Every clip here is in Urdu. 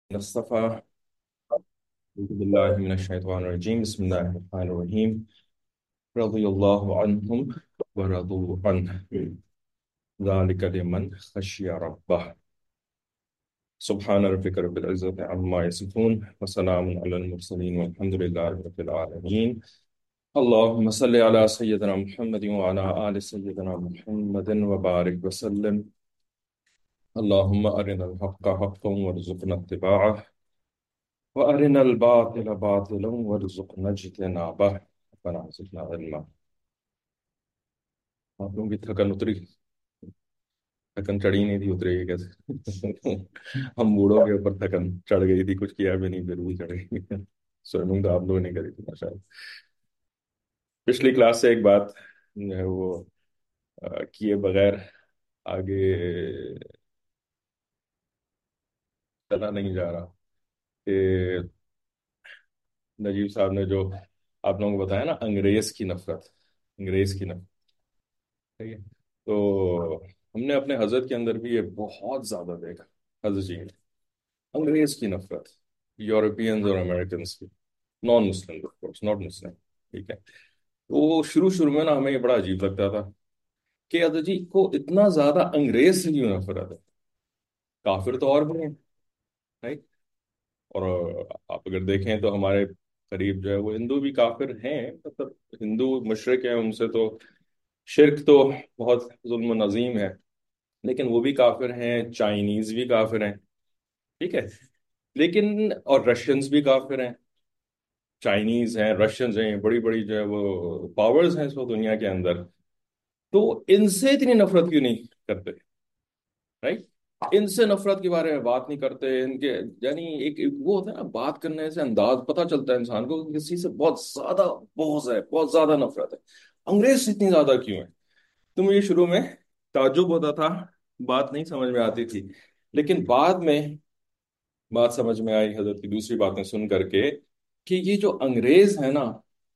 مصطفى. أعوذ بالله من الشيطان الرجيم. بسم الله الرحمن الرحيم. رضي الله عنهم ورضوا عنه، ذلك لمن خشي ربه. سبحان ربك رب العزة عما يصفون وسلام على المرسلين والحمد لله رب العالمين. اللهم صل على سيدنا محمد وعلى آل سيدنا محمد وبارك وسلم. اللهم أرنا الحق حقا وارزقنا اتباعه وأرنا الباطل باطلا وارزقنا اجتنابه. ربنا زدنا علما. آپ لوگوں کی تھکن اتری؟ تھکن چڑھی نہیں تھی، اترے گی کیسے؟ ہم بوڑھوں کے اوپر تھکن چڑھ گئی تھی، کچھ کیا بھی نہیں پھر بھی چڑھ گئی. سوئمنگ تو آپ لوگوں نے کری تھی ماشاء اللہ. پچھلی کلاس سے ایک بات جو ہے وہ کیے بغیر آگے چلا نہیں جا رہا کہ نجیب صاحب نے جو آپ لوگوں کو بتایا نا، انگریز کی نفرت. انگریز کی نفرت، ٹھیک ہے. تو ہم نے اپنے حضرت کے اندر بھی یہ بہت زیادہ دیکھا. حضرت جی نے انگریز کی نفرت، یورپینز اور امریکنس کی، non Muslim of course, not Muslim, ٹھیک ہے. تو شروع میں نا ہمیں یہ بڑا عجیب لگتا تھا کہ حضرت جی کو اتنا زیادہ انگریز سے کیوں نفرت ہے؟ کافر تو اور بھی ہیں، right؟ اور آپ اگر دیکھیں تو ہمارے قریب جو ہے وہ ہندو بھی کافر ہیں، مطلب ہندو مشرک ہیں، ان سے تو شرک تو بہت ظلم و نظیم ہے، لیکن وہ بھی کافر ہیں. چائنیز بھی کافر ہیں، ٹھیک ہے. لیکن اور رشینز بھی کافر ہیں. چائنیز ہیں، رشینز ہیں، بڑی بڑی جو ہے وہ پاورز ہیں اس وقت دنیا کے اندر. تو ان سے اتنی نفرت کیوں نہیں کرتے؟ رائٹ. ان سے نفرت کے بارے میں بات نہیں کرتے. ان کے یعنی ایک وہ ہوتا ہے نا، بات کرنے سے انداز پتہ چلتا ہے انسان کو کہ کسی سے بہت زیادہ بغض ہے، بہت زیادہ نفرت ہے. انگریز سے اتنی زیادہ کیوں ہے؟ تو مجھے شروع میں تعجب ہوتا تھا، بات نہیں سمجھ میں آتی تھی. لیکن بعد میں بات سمجھ میں آئی حضرت کی دوسری باتیں سن کر کے کہ یہ جو انگریز ہے نا،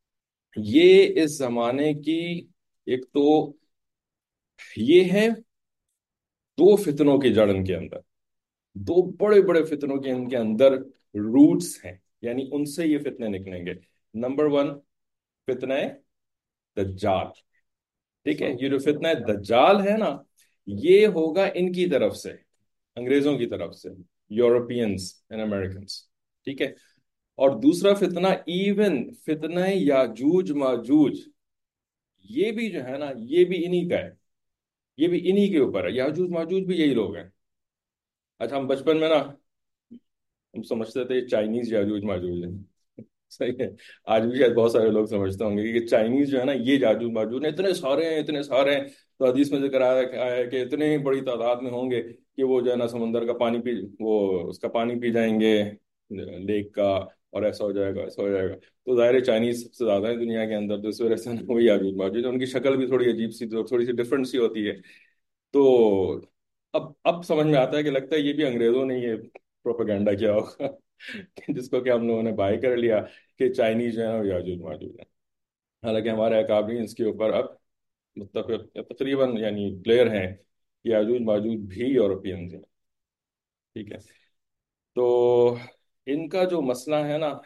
یہ اس زمانے کی ایک تو یہ ہے دو فتنوں کی جڑ ان کے اندر، دو بڑے بڑے فتنوں کے ان کے اندر روٹس ہیں. یعنی ان سے یہ فتنے نکلیں گے. نمبر ون، فتنہ دجال. ٹھیک ہے، یہ جو فتنہ دجال ہے نا، یہ ہوگا ان کی طرف سے، انگریزوں کی طرف سے، یورپینز اینڈ امریکنز. ٹھیک ہے. اور دوسرا فتنہ، ایون فتنہ یاجوج ماجوج، یہ بھی جو ہے نا، یہ بھی انہی کا ہے، یہ بھی انہی کے اوپر ہے. یاجوج ماجوج بھی یہی لوگ ہیں. اچھا، ہم بچپن میں نا ہم سمجھتے تھے چائنیز یاجوج ماجوج ہیں. صحیح ہے. آج بھی شاید بہت سارے لوگ سمجھتے ہوں گے کہ چائنیز جو ہے نا یہ یاجوج ماجوج ہیں، اتنے سارے ہیں، اتنے سارے ہیں. تو حدیث میں ذکر آیا ہے کہ اتنے بڑی تعداد میں ہوں گے کہ وہ جو ہے نا سمندر کا پانی پی، وہ اس کا پانی پی جائیں گے لیک کا، اور ایسا ہو جائے گا، ایسا ہو جائے گا. تو ظاہر ہے چائنیز سب سے زیادہ ہے دنیا کے اندر، تو اس وجہ سے نا وہی یاجوج ماجوج ہیں. ان کی شکل بھی تھوڑی عجیب سی، تھوڑی سی ڈفرنٹ سی ہوتی ہے. تو اب سمجھ میں آتا ہے کہ لگتا ہے یہ بھی انگریزوں نے یہ پروپیگنڈا کیا ہوگا جس کو کہ ہم لوگوں نے بائی کر لیا کہ چائنیز جو ہے اور یاجوج ماجوج ہیں. حالانکہ ہمارے اکابرین اس کے اوپر اب متفق تقریباً یعنی کلیئر ہیں کہ یاجوج ماجوج بھی یورپینز ہیں. ٹھیک ہے. تو ان کا جو مسئلہ ہے نا،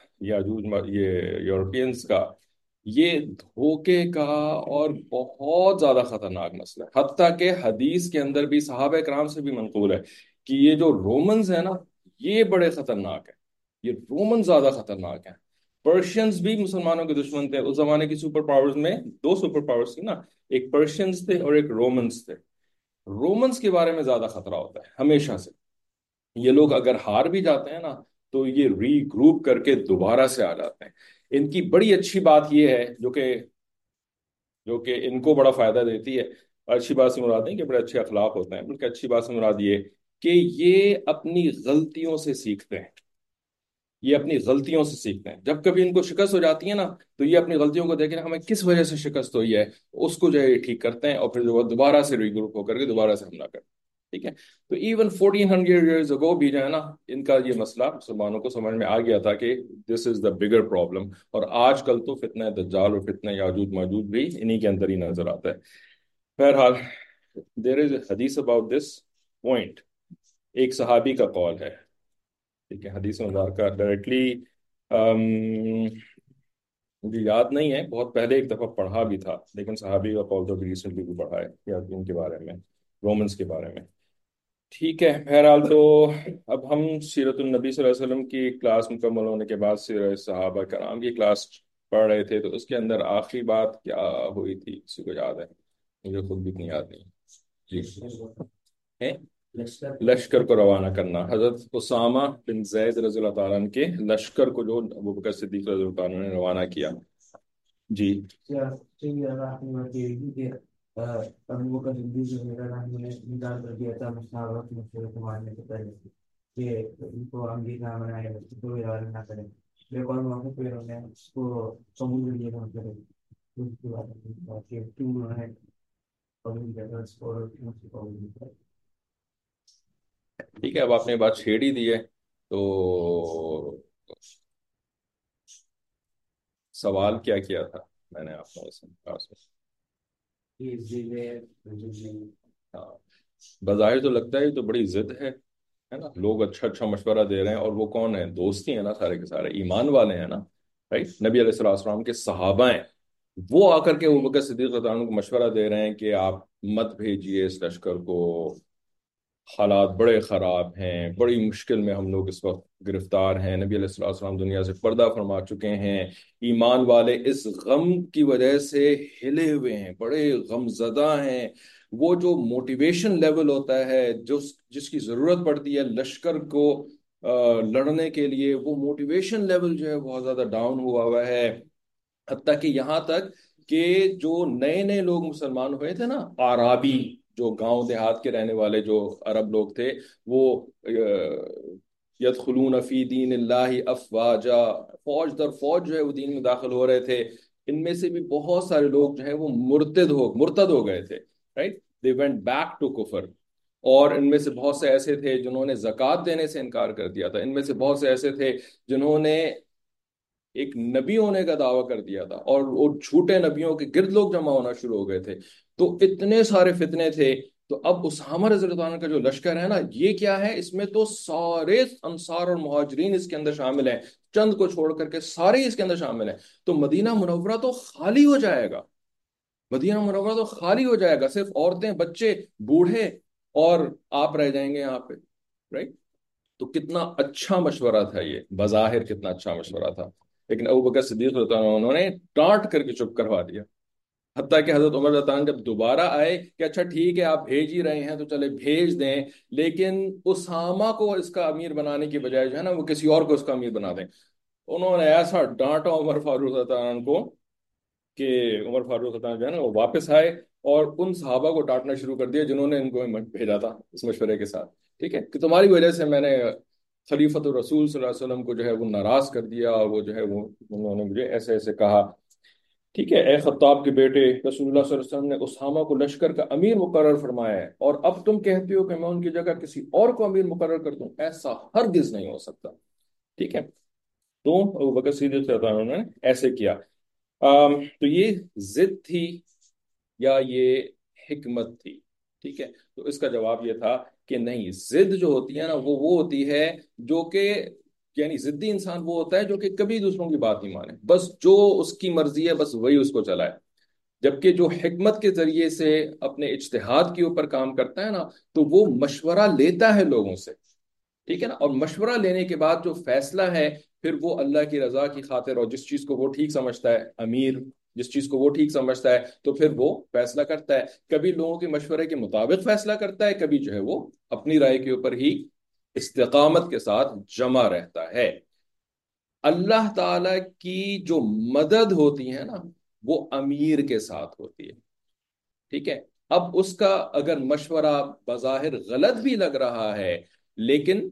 یہ یورپینز کا، یہ دھوکے کا اور بہت زیادہ خطرناک مسئلہ ہے. حتیٰ کہ حدیث کے اندر بھی صحابہ کرام سے بھی منقول ہے کہ یہ جو رومنز ہیں نا، یہ بڑے خطرناک ہیں. یہ رومن زیادہ خطرناک ہیں. پرشینز بھی مسلمانوں کے دشمن تھے. اس زمانے کی سپر پاورز میں دو سپر پاورز تھی نا، ایک پرشینز تھے اور ایک رومنز تھے. رومنز کے بارے میں زیادہ خطرہ ہوتا ہے ہمیشہ سے. یہ لوگ اگر ہار بھی جاتے ہیں نا، تو یہ ری گروپ کر کے دوبارہ سے آ جاتے ہیں. ان کی بڑی اچھی بات یہ ہے جو کہ ان کو بڑا فائدہ دیتی ہے. اچھی بات سے مراد نہیں کہ بڑے اچھے اخلاق ہوتے ہیں، بلکہ اچھی بات سے مراد یہ کہ یہ اپنی غلطیوں سے سیکھتے ہیں. یہ اپنی غلطیوں سے سیکھتے ہیں. جب کبھی ان کو شکست ہو جاتی ہے نا، تو یہ اپنی غلطیوں کو دیکھ کے ہمیں کس وجہ سے شکست ہوئی ہے اس کو جو ہے یہ ٹھیک کرتے ہیں، اور پھر جو وہ دوبارہ سے ری گروپ ہو کر کے دوبارہ سے حملہ کرتے ہیں. ٹھیک ہے. تو ایون 1400 ایئرز اگو بھی جو ہے نا، ان کا یہ مسئلہ مسلمانوں کو سمجھ میں آ گیا تھا کہ دس از دا بگر پرابلم. اور آج کل تو فتنہ دجال اور فتنہ یاجوج ماجوج بھی انہی کے اندر ہی نظر آتا ہے. بہرحال دیر از اے حدیث اباؤٹ دس پوائنٹ. ایک صحابی کا قول ہے، ٹھیک ہے، حدیث مبارکہ ڈائریکٹلی مجھے یاد نہیں ہے، بہت پہلے ایک دفعہ پڑھا بھی تھا، لیکن صحابی کا قول تو ریسنٹلی بھی پڑھا ہے یا ان کے بارے میں، رومنس کے بارے میں۔ ٹھیک ہے، بہرحال تو اب ہم سیرت النبی صلی اللہ علیہ وسلم کی کلاس مکمل ہونے کے بعد سیرت صحابہ کرام کی کلاس پڑھ رہے تھے، تو اس کے اندر آخری بات کیا ہوئی تھی، کسی کو یاد ہے؟ مجھے خود بھی اتنی یاد نہیں جی ہیں؟ لشکر کو روانہ کرنا، حضرت اسامہ بن زید رضی اللہ تعالیٰ عنہ کے لشکر کو جو ابو بکر صدیق رضی اللہ تعالیٰ عنہ نے روانہ کیا۔ جی ابو بکر صدیق رضی اللہ عنہ نے انکار کر دیا تھا مصاحبت مشورے کو ماننے سے پہلے کہ ان کو امیر نہ بنائے، اس کو ارادہ نہ کرے، لیکن موقع پہ انہوں نے اس کو قبول کر لیا کرے، اس کے بعد کہ کیوں انہوں نے قبول کیا اس کو، اور کیوں اس کو قبول کیا۔ ٹھیک ہے، اب آپ نے بات چھیڑ ہی دی ہے تو سوال کیا کیا تھا میں نے آپ کو ہاں، بظاہر تو لگتا ہے یہ تو بڑی ضد ہے نا، لوگ اچھا اچھا مشورہ دے رہے ہیں، اور وہ کون ہیں؟ دوست ہی ہیں نا، سارے کے سارے ایمان والے ہیں نا، رائٹ؟ نبی علیہ الصلوۃ والسلام کے صحابہ ہیں، وہ آ کر کے ابو بکر صدیق رضی اللہ عنہ کو مشورہ دے رہے ہیں کہ آپ مت بھیجیے اس لشکر کو، حالات بڑے خراب ہیں، بڑی مشکل میں ہم لوگ اس وقت گرفتار ہیں، نبی علیہ الصلوۃ والسلام دنیا سے پردہ فرما چکے ہیں، ایمان والے اس غم کی وجہ سے ہلے ہوئے ہیں، بڑے غم زدہ ہیں۔ وہ جو موٹیویشن لیول ہوتا ہے، جس کی ضرورت پڑتی ہے لشکر کو لڑنے کے لیے، وہ موٹیویشن لیول جو ہے بہت زیادہ ڈاؤن ہوا ہے، حتیٰ کہ یہاں تک کہ جو نئے نئے لوگ مسلمان ہوئے تھے نا، آرابی، جو گاؤں دیہات کے رہنے والے جو عرب لوگ تھے، وہ یدخلون فی دین اللہ افواجا، فوج در فوج جو ہے وہ دین میں داخل ہو رہے تھے۔ ان میں سے بھی بہت سارے لوگ جو ہے وہ مرتد ہو گئے تھے، right? They went back to کفر۔ اور ان میں سے بہت سے ایسے تھے جنہوں نے زکوٰۃ دینے سے انکار کر دیا تھا، ان میں سے بہت سے ایسے تھے جنہوں نے ایک نبی ہونے کا دعویٰ کر دیا تھا، اور وہ جھوٹے نبیوں کے گرد لوگ جمع ہونا شروع ہو گئے تھے، تو اتنے سارے فتنے تھے۔ تو اب اسامہ رضی اللہ عنہ کا جو لشکر ہے نا، یہ کیا ہے؟ اس میں تو سارے انصار اور مہاجرین اس کے اندر شامل ہیں، چند کو چھوڑ کر کے سارے اس کے اندر شامل ہیں، تو مدینہ منورہ تو خالی ہو جائے گا، مدینہ منورہ تو خالی ہو جائے گا، صرف عورتیں، بچے، بوڑھے اور آپ رہ جائیں گے یہاں پہ، رائٹ؟ تو کتنا اچھا مشورہ تھا یہ، بظاہر کتنا اچھا مشورہ تھا، لیکن ابو بکر صدیق رضی اللہ عنہ انہوں نے ڈانٹ کر کے چپ کروا دیا، حتیٰ کہ حضرت عمر رضی اللہ عنہ جب دوبارہ آئے کہ اچھا ٹھیک ہے آپ بھیج ہی رہے ہیں تو چلے بھیج دیں، لیکن اسامہ کو اس کا امیر بنانے کی بجائے جو ہے نا وہ کسی اور کو اس کا امیر بنا دیں۔ انہوں نے ایسا ڈانٹا عمر فاروق رضی اللہ عنہ کو کہ عمر فاروق رضی اللہ عنہ جو ہے نا وہ واپس آئے اور ان صحابہ کو ڈانٹنا شروع کر دیا جنہوں نے ان کو بھیجا تھا اس مشورے کے ساتھ، ٹھیک ہے، کہ تمہاری وجہ سے میں نے خلیفۃ الرسول صلی اللہ علیہ وسلم کو جو ہے وہ ناراض کر دیا، اور وہ جو ہے وہ انہوں نے مجھے ایسے ایسے کہا۔ ٹھیک ہے، اے خطاب کے بیٹے، رسول اللہ صلی اللہ علیہ وسلم نے اسامہ کو لشکر کا امیر مقرر فرمایا ہے، اور اب تم کہتے ہو کہ میں ان کی جگہ کسی اور کو امیر مقرر کر دوں، ایسا ہرگز نہیں ہو سکتا، ٹھیک ہے؟ تو ابو بکر صدیق رضی اللہ عنہ نے ایسے کیا۔ تو یہ ضد تھی یا یہ حکمت تھی؟ ٹھیک ہے، تو اس کا جواب یہ تھا کہ نہیں، ضد جو ہوتی ہے نا وہ ہوتی ہے جو کہ، یعنی ضدی انسان وہ ہوتا ہے جو کہ کبھی دوسروں کی بات نہیں مانے، بس جو اس کی مرضی ہے بس وہی اس کو چلائے، جبکہ جو حکمت کے ذریعے سے اپنے اجتہاد کے اوپر کام کرتا ہے نا، تو وہ مشورہ لیتا ہے لوگوں سے، ٹھیک ہے نا، اور مشورہ لینے کے بعد جو فیصلہ ہے پھر وہ اللہ کی رضا کی خاطر، اور جس چیز کو وہ ٹھیک سمجھتا ہے امیر، جس چیز کو وہ ٹھیک سمجھتا ہے تو پھر وہ فیصلہ کرتا ہے، کبھی لوگوں کے مشورے کے مطابق فیصلہ کرتا ہے، کبھی جو ہے وہ اپنی رائے کے اوپر ہی استقامت کے ساتھ جمع رہتا ہے۔ اللہ تعالی کی جو مدد ہوتی ہے نا وہ امیر کے ساتھ ہوتی ہے، ٹھیک ہے؟ اب اس کا اگر مشورہ بظاہر غلط بھی لگ رہا ہے، لیکن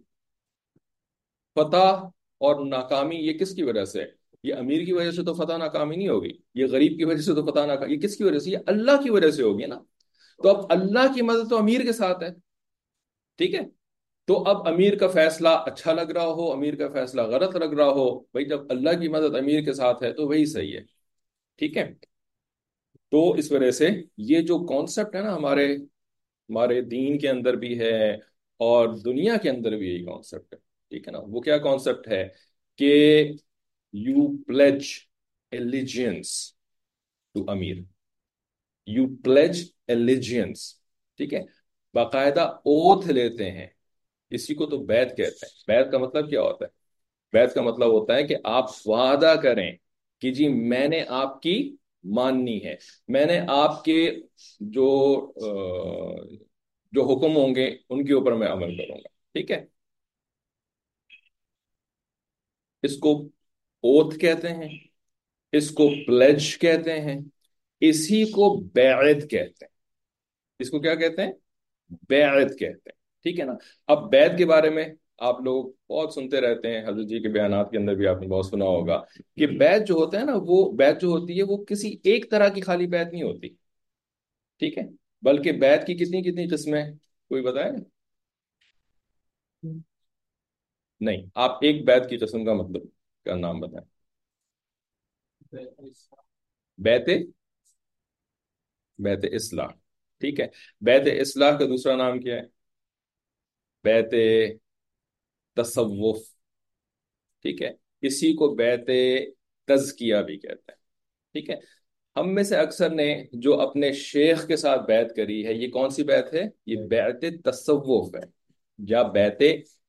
فتح اور ناکامی یہ کس کی وجہ سے؟ یہ امیر کی وجہ سے تو فتح ناکامی نہیں ہوگی، یہ غریب کی وجہ سے تو فتح ناکامی، یہ کس کی وجہ سے؟ یہ اللہ کی وجہ سے ہوگی نا۔ تو اب اللہ کی مدد تو امیر کے ساتھ ہے، ٹھیک ہے؟ تو اب امیر کا فیصلہ اچھا لگ رہا ہو، امیر کا فیصلہ غلط لگ رہا ہو، بھائی جب اللہ کی مدد امیر کے ساتھ ہے تو وہی صحیح ہے، ٹھیک ہے؟ تو اس وجہ سے یہ جو کانسیپٹ ہے نا ہمارے دین کے اندر بھی ہے، اور دنیا کے اندر بھی یہی کانسیپٹ ہے، ٹھیک ہے نا. وہ کیا کانسیپٹ ہے کہ یو پلیج ایلیجنس ٹو امیر. You pledge allegiance. ٹھیک ہے. باقاعدہ اوتھ لیتے ہیں. اسی کو تو بیعت کہتے ہیں. بیعت کا مطلب کیا ہوتا ہے؟ بیعت کا مطلب ہوتا ہے کہ آپ وعدہ کریں کہ جی میں نے آپ کی ماننی ہے. میں نے آپ کے جو جو حکم ہوں گے ان کے اوپر میں عمل کروں گا. ٹھیک ہے. اس کو اوتھ کہتے ہیں. اس کو پلیج کہتے ہیں. اسی کو بیعت کہتے ہیں. اس کو کیا کہتے ہیں؟ بیعت کہتے ہیں. ٹھیک ہے نا. اب بیعت کے بارے میں آپ لوگ بہت سنتے رہتے ہیں. حضرت جی کے بیانات کے اندر بھی آپ نے بہت سنا ہوگا کہ بیعت جو ہوتا ہے نا، وہ بیعت جو ہوتی ہے وہ کسی ایک طرح کی خالی بیعت نہیں ہوتی. ٹھیک ہے. بلکہ بیعت کی کتنی کتنی قسمیں کوئی بتائے؟ نہیں، آپ ایک بیعت کی قسم کا مطلب کا نام بتائیں. بیعت بیعت اصلاح. ٹھیک ہے. بیعت اصلاح کا دوسرا نام کیا ہے؟ بیعت تصوف. ٹھیک ہے. اسی کو بیعت تزکیہ بھی کہتے ہیں. ٹھیک ہے. ہم میں سے اکثر نے جو اپنے شیخ کے ساتھ بیعت کری ہے، یہ کون سی بیعت ہے؟ یہ بیعت تصوف ہے یا بیعت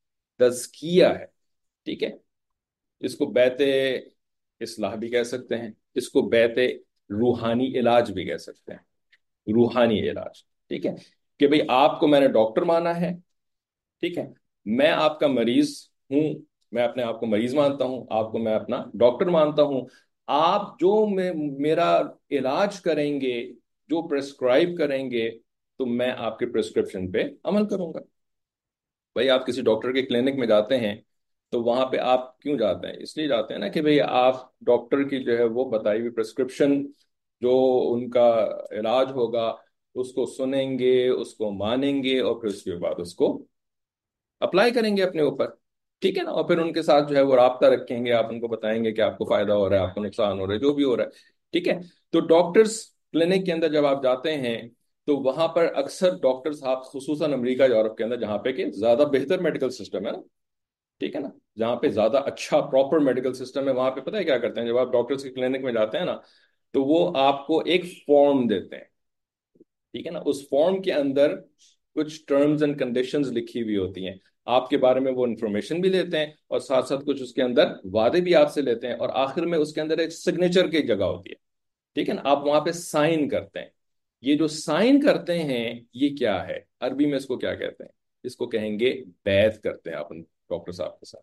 تزکیہ ہے. ٹھیک ہے. اس کو بیعت اصلاح بھی کہہ سکتے ہیں. اس کو بیعت روحانی علاج بھی کہہ سکتے ہیں. روحانی علاج. ٹھیک ہے. کہ بھئی آپ کو میں نے ڈاکٹر مانا ہے. ٹھیک ہے. میں آپ کا مریض ہوں. میں اپنے آپ کو مریض مانتا ہوں. آپ کو میں اپنا ڈاکٹر مانتا ہوں. آپ جو میرا علاج کریں گے، جو پرسکرائب کریں گے، تو میں آپ کے پرسکرپشن پہ عمل کروں گا. بھائی آپ کسی ڈاکٹر کے کلینک میں جاتے ہیں تو وہاں پہ آپ کیوں جاتے ہیں؟ اس لیے جاتے ہیں نا کہ بھئی آپ ڈاکٹر کی جو ہے وہ بتائی ہوئی پرسکرپشن، جو ان کا علاج ہوگا، اس کو سنیں گے، اس کو مانیں گے، اور پھر اس کے بعد اس کو اپلائی کریں گے اپنے اوپر. ٹھیک ہے نا. اور پھر ان کے ساتھ جو ہے وہ رابطہ رکھیں گے. آپ ان کو بتائیں گے کہ آپ کو فائدہ ہو رہا ہے، آپ کو نقصان ہو رہا ہے، جو بھی ہو رہا ہے. ٹھیک ہے. تو ڈاکٹرز کلینک کے اندر جب آپ جاتے ہیں تو وہاں پر اکثر ڈاکٹر صاحب، خصوصاً امریکہ یورپ کے اندر جہاں پہ کہ زیادہ بہتر میڈیکل سسٹم ہے نا، ٹھیک ہے نا، جہاں پہ زیادہ اچھا پراپر میڈیکل سسٹم ہے، وہاں پہ پتہ ہے کیا کرتے ہیں؟ جب آپ ڈاکٹرز کی کلینک میں جاتے ہیں نا، تو وہ آپ کو ایک فارم دیتے ہیں. ٹھیک ہے نا. اس فارم کے اندر کچھ ٹرمز اینڈ کنڈیشنز لکھی ہوئی ہوتی ہیں. آپ کے بارے میں وہ انفارمیشن بھی لیتے ہیں، اور ساتھ ساتھ کچھ اس کے اندر وعدے بھی آپ سے لیتے ہیں، اور آخر میں اس کے اندر ایک سگنیچر کی جگہ ہوتی ہے. ٹھیک ہے نا. آپ وہاں پہ سائن کرتے ہیں. یہ جو سائن کرتے ہیں یہ کیا ہے؟ عربی میں اس کو کیا کہتے ہیں؟ اس کو کہیں گے بیعت کرتے ہیں. آپ ڈاکٹر صاحب کے ساتھ،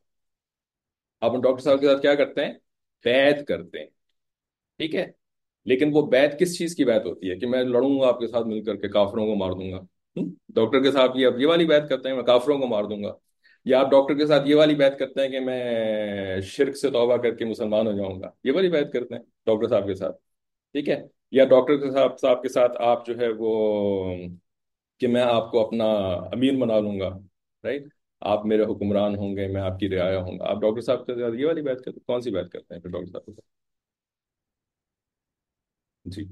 آپ ڈاکٹر صاحب کے ساتھ کیا کرتے ہیں؟ بیعت کرتے ہیں. ٹھیک ہے. لیکن وہ بیعت کس چیز کی بیعت ہوتی ہے؟ کہ میں لڑوں گا آپ کے ساتھ مل کر کے، کافروں کو مار دوں گا. ڈاکٹر کے ساتھ یہ والی بیعت کرتے ہیں، میں کافروں کو مار دوں گا. یا آپ ڈاکٹر کے ساتھ یہ والی بیعت کرتے ہیں کہ میں شرک سے توبہ کر کے مسلمان ہو جاؤں گا. یہ والی بیعت کرتے ہیں ڈاکٹر صاحب کے ساتھ. ٹھیک ہے. یا ڈاکٹر کے صاحب کے ساتھ آپ جو ہے وہ کہ میں آپ کو اپنا امیر بنا لوں گا. رائٹ. آپ میرے حکمران ہوں گے، میں آپ کی رعایا ہوں گا. آپ ڈاکٹر صاحب کے ساتھ یہ والی بات کرتے ہیں. کون سی بات کرتے ہیں پھر ڈاکٹر صاحب کے ساتھ؟ جی.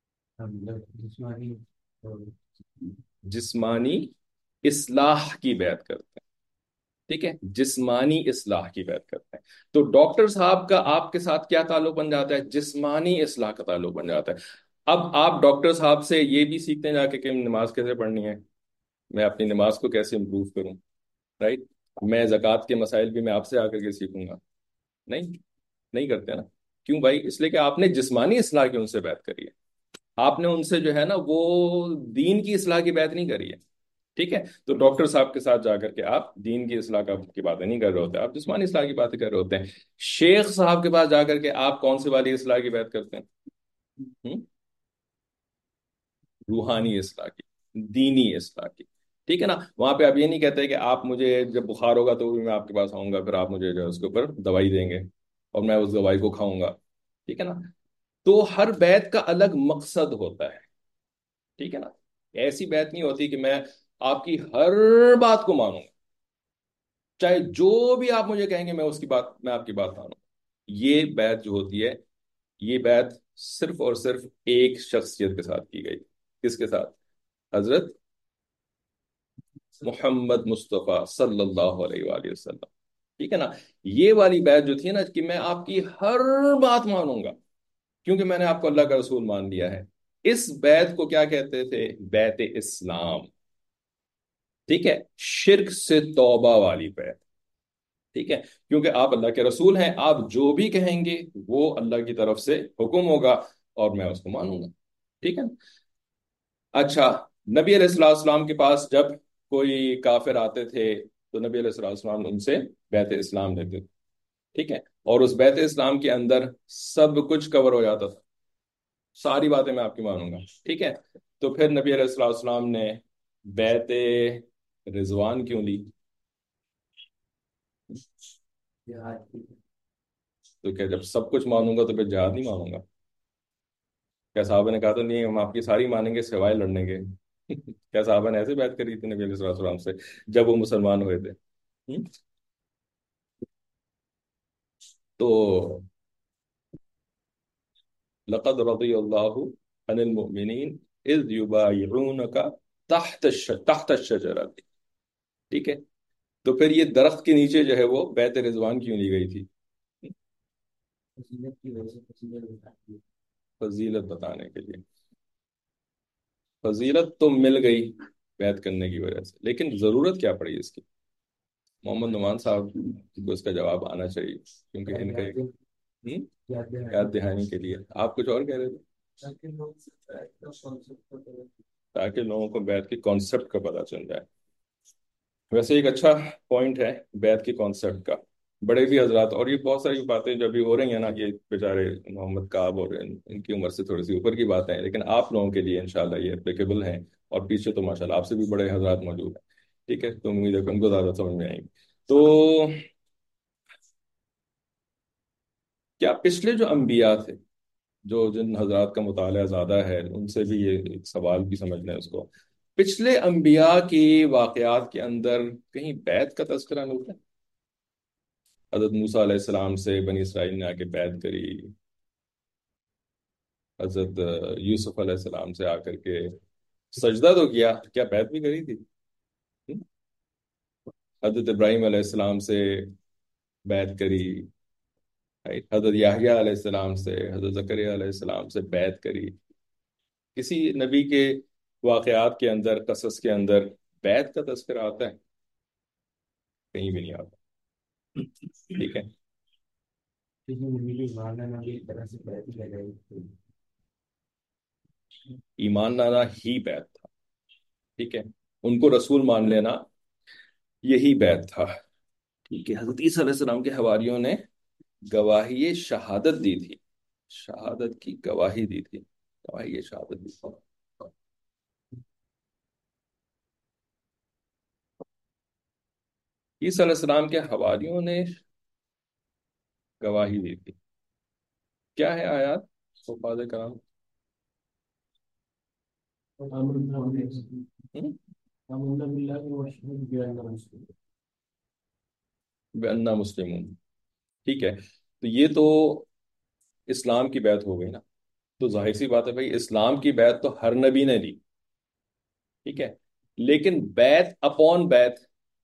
جسمانی اصلاح کی بات کرتے ہیں. ٹھیک ہے. جسمانی اصلاح کی بات کرتے ہیں. تو ڈاکٹر صاحب کا آپ کے ساتھ کیا تعلق بن جاتا ہے؟ جسمانی اصلاح کا تعلق بن جاتا ہے. اب آپ ڈاکٹر صاحب سے یہ بھی سیکھتے ہیں جا کے کہ نماز کیسے پڑھنی ہے، میں اپنی نماز کو کیسے امپروو کروں. رائٹ. میں زکوٰۃ کے مسائل بھی میں آپ سے آ کر کے سیکھوں گا. نہیں، نہیں کرتے نا. کیوں بھائی؟ اس لیے کہ آپ نے جسمانی اصلاح کی ان سے بات کری ہے. آپ نے ان سے جو ہے نا وہ دین کی اصلاح کی بات نہیں کری ہے. ٹھیک ہے. تو ڈاکٹر صاحب کے ساتھ جا کر کے آپ دین کی اصلاح کی باتیں نہیں کر رہے ہوتے، آپ جسمانی اصلاح کی باتیں کر رہے ہوتے ہیں. شیخ صاحب کے پاس جا کر کے آپ کون سی والی اصلاح کی بات کرتے ہیں؟ روحانی اصلاح کی، دینی اصلاح کی. ٹھیک ہے نا. وہاں پہ آپ یہ نہیں کہتے کہ آپ مجھے جب بخار ہوگا تو بھی میں آپ کے پاس آؤں گا، پھر آپ مجھے جو ہے اس کے اوپر دوائی دیں گے اور میں اس دوائی کو کھاؤں گا. ٹھیک ہے نا. تو ہر بیت کا الگ مقصد ہوتا ہے. ٹھیک ہے نا. ایسی بیت نہیں ہوتی کہ میں آپ کی ہر بات کو مانوں گا، چاہے جو بھی آپ مجھے کہیں گے میں اس کی بات، میں آپ کی بات مانوں گا. یہ بیت جو ہوتی ہے، یہ بیت صرف اور صرف ایک شخصیت کے ساتھ کی گئی. کس کے ساتھ؟ حضرت محمد مصطفیٰ صلی اللہ علیہ وآلہ وسلم. ٹھیک ہے نا؟ یہ والی بیعت جو تھی نا کہ میں آپ کی ہر بات مانوں گا کیونکہ میں نے آپ کو اللہ کا رسول مان لیا ہے، اس بیعت کو کیا کہتے تھے؟ بیعت اسلام۔ ٹھیک ہے؟ شرک سے توبہ والی بیعت۔ ٹھیک ہے؟ کیونکہ آپ اللہ کے رسول ہیں، آپ جو بھی کہیں گے وہ اللہ کی طرف سے حکم ہوگا اور میں اس کو مانوں گا۔ ٹھیک ہے؟ اچھا، نبی علیہ الصلوۃ والسلام کے پاس جب کوئی کافر آتے تھے تو نبی علیہ الصلوۃ والسلام ان سے بیعت اسلام لیتے تھے۔ ٹھیک ہے؟ اور اس بیعت اسلام کے اندر سب کچھ کور ہو جاتا تھا، ساری باتیں میں آپ کی مانوں گا۔ ٹھیک ہے؟ تو پھر نبی علیہ الصلوۃ والسلام نے بیعت رضوان کیوں لی؟ تو کیا جب سب کچھ مانوں گا تو پھر جہاد نہیں مانوں گا؟ کیا صحابہ نے کہا تو نہیں ہم آپ کی ساری مانیں گے سوائے لڑنے کے؟ کیا صحابہ نے ایسے بات کری تھی نبی علیہ الصلوۃ والسلام سے جب وہ مسلمان ہوئے تھے؟ ہم؟ تو لقد رضی اللہ عن المؤمنین اذ یبایعونک تحت الشجرہ۔ ٹھیک ہے؟ تو پھر یہ درخت کے نیچے جو ہے وہ بیعت رضوان کیوں لی گئی تھی؟ فضیلت بتانے کے لیے۔ فضیلت تو مل گئی بیعت کرنے کی وجہ سے، لیکن ضرورت کیا پڑی اس کی؟ محمد نعمان صاحب کو اس کا جواب آنا چاہیے کیونکہ ان کا ایک یاد دہانی کے لیے آپ کچھ اور کہہ رہے تھے، تاکہ لوگوں کو بیعت کی کانسیپٹ کا پتہ چل جائے۔ ویسے ایک اچھا پوائنٹ ہے بیعت کی کانسیپٹ کا، بڑے بھی حضرات اور یہ بہت ساری باتیں جو ابھی ہو رہی ہیں نا، یہ بیچارے محمد کعب اور ان کی عمر سے تھوڑی سی اوپر کی باتیں ہیں، لیکن آپ لوگوں کے لیے انشاءاللہ یہ اپلیکیبل ہیں، اور پیچھے تو ماشاءاللہ آپ سے بھی بڑے حضرات موجود ہیں۔ ٹھیک ہے؟ تو امید ہے کہ ان کو زیادہ سمجھ میں آئیں گی۔ تو کیا پچھلے جو انبیاء تھے، جو جن حضرات کا مطالعہ زیادہ ہے ان سے بھی یہ ایک سوال بھی سمجھ لیں اس کو، پچھلے انبیاء کی واقعات کے اندر کہیں بیعت کا تذکرہ ملتا ہے؟ حضرت موسیٰ علیہ السلام سے بنی اسرائیل نے آ کے بیعت کری، حضرت یوسف علیہ السلام سے آ کر کے سجدہ تو کیا، کیا بیعت بھی کری تھی؟ حضرت ابراہیم علیہ السلام سے بیعت کری، حضرت یحییٰ علیہ السلام سے، حضرت زکریا علیہ السلام سے بیعت کری؟ کسی نبی کے واقعات کے اندر، قصص کے اندر بیعت کا تذکرہ آتا ہے؟ کہیں بھی نہیں آتا۔ ٹھیک ہے؟ ایمان لانا ہی بیعت تھا۔ ٹھیک ہے؟ ان کو رسول مان لینا یہی بیعت تھا۔ ٹھیک ہے؟ حضرت عیسیٰ علیہ السلام کے حواریوں نے گواہی شہادت دی تھی، شہادت کی گواہی دی تھی، گواہی شہادت دی تھی۔ عیسیٰ علیہ السلام کے حواریوں نے گواہی دی تھی، کیا ہے آیات حفاظ کرام؟ بأننا مسلمون۔ ٹھیک ہے؟ تو یہ تو اسلام کی بیعت ہو گئی نا، تو ظاہر سی بات ہے بھائی اسلام کی بیعت تو ہر نبی نے لی۔ ٹھیک ہے؟ لیکن بیعت اپون بیعت،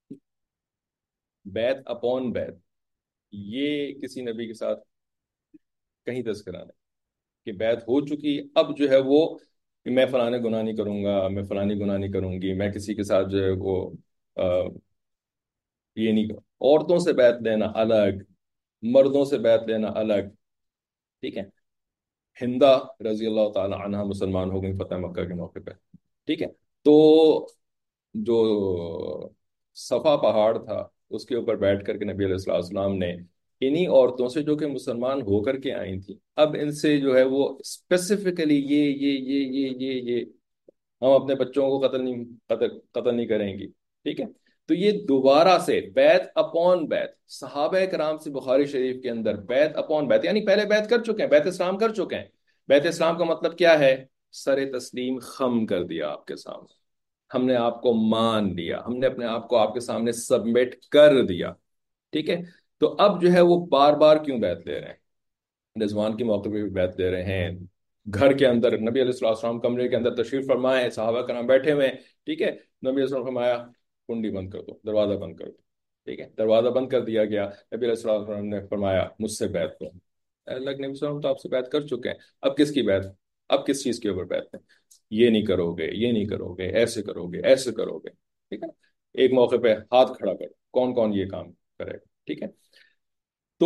بیعت اپون بیعت، یہ کسی نبی کے ساتھ کہیں تذکرہ نہیں کہ بیعت ہو چکی اب جو ہے وہ کہ میں فلانے گناہ نہیں کروں گا، میں فلانی گناہ نہیں کروں گی، میں کسی کے ساتھ جو ہے وہ آ، یہ نہیں کروں۔ عورتوں سے بیعت لینا الگ، مردوں سے بیعت لینا الگ۔ ٹھیک ہے؟ ہندا رضی اللہ تعالی عنہ مسلمان ہو گئی فتح مکہ کے موقع پہ۔ ٹھیک ہے؟ تو جو صفا پہاڑ تھا اس کے اوپر بیٹھ کر کے نبی علیہ الصلوۃ والسلام نے انہی عورتوں سے جو کہ مسلمان ہو کر کے آئی تھیں، اب ان سے جو ہے وہ اسپیسیفکلی یہ ہم اپنے بچوں کو قتل نہیں کریں گی۔ ٹھیک ہے؟ تو یہ دوبارہ سے بیعت اپون بیعت، صحابہ کرام سے بخاری شریف کے اندر بیعت اپون بیعت، یعنی پہلے بیعت کر چکے ہیں، بیعت اسلام کر چکے ہیں۔ بیعت اسلام کا مطلب کیا ہے؟ سر تسلیم خم کر دیا آپ کے سامنے، ہم نے آپ کو مان لیا، ہم نے اپنے آپ کو آپ کے سامنے سبمٹ کر دیا۔ ٹھیک ہے؟ تو اب جو ہے وہ بار بار کیوں بیعت لے رہے ہیں؟ رضوان کے موقع پہ بھی بیعت لے رہے ہیں، گھر کے اندر نبی علیہ الصلوۃ والسلام کمرے کے اندر تشریف فرمائے، صحابہ کرام بیٹھے ہوئے ہیں۔ ٹھیک ہے؟ نبی علیہ السلام فرمایا کنڈی بند کر دو، دروازہ بند کر دو۔ ٹھیک ہے، دروازہ بند کر دیا گیا، نبی علیہ السلام نے فرمایا مجھ سے بیعت کرو، اللہ کے نبی صلی اللہ علیہ وسلم تو آپ سے بیعت کر چکے ہیں، اب کس کی بیعت؟ اب کس چیز کے اوپر بیعت ہے؟ یہ نہیں کرو گے، یہ نہیں کرو گے، ایسے کرو گے، ایسے کرو گے، ٹھیک ہے، ایک موقع پہ ہاتھ کھڑا کرو، کون کون یہ کام کرے گا، ٹھیک ہے؟ تو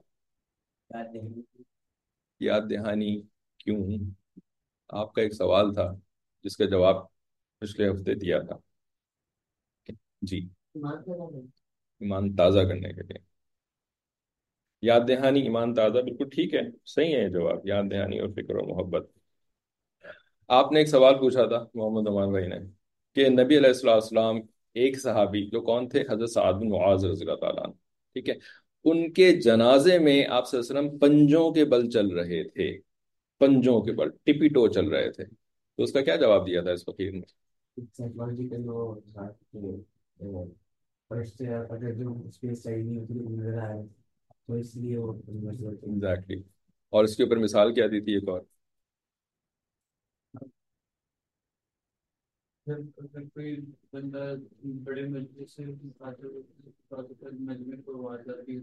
یاد دہانی کیوں؟ آپ کا ایک سوال تھا جس کا جواب پچھلے ہفتے دیا تھا جی، ایمان تازہ کرنے کے لیے، یاد دہانی ایمان تازہ، بالکل ٹھیک ہے، صحیح ہے یہ جواب، یاد دہانی اور فکر و محبت۔ آپ نے ایک سوال پوچھا تھا محمد امان بھائی نے کہ نبی علیہ الصلوۃ والسلام، ایک صحابی جو کون تھے، حضرت سعد بن معاذ رضی اللہ تعالیٰ عنہ، ٹھیک ہے، ان کے جنازے میں آپ صلی اللہ علیہ وسلم پنجوں کے بل چل رہے تھے، پنجوں کے بل ٹپی ٹو چل رہے تھے، تو اس کا کیا جواب دیا تھا اس فقیر نے؟ سائیکولوجیکل فرشتے اگر جو اسپیس صحیح نہیں ہوتی نظر آئے تو اس لیے وہ ایگزیکٹلی، اور اس کے اوپر مثال کیا دی تھی ایک اور؟ جب اگر کوئی بندہ بڑے مجلس سے مجمع کو آواز آتی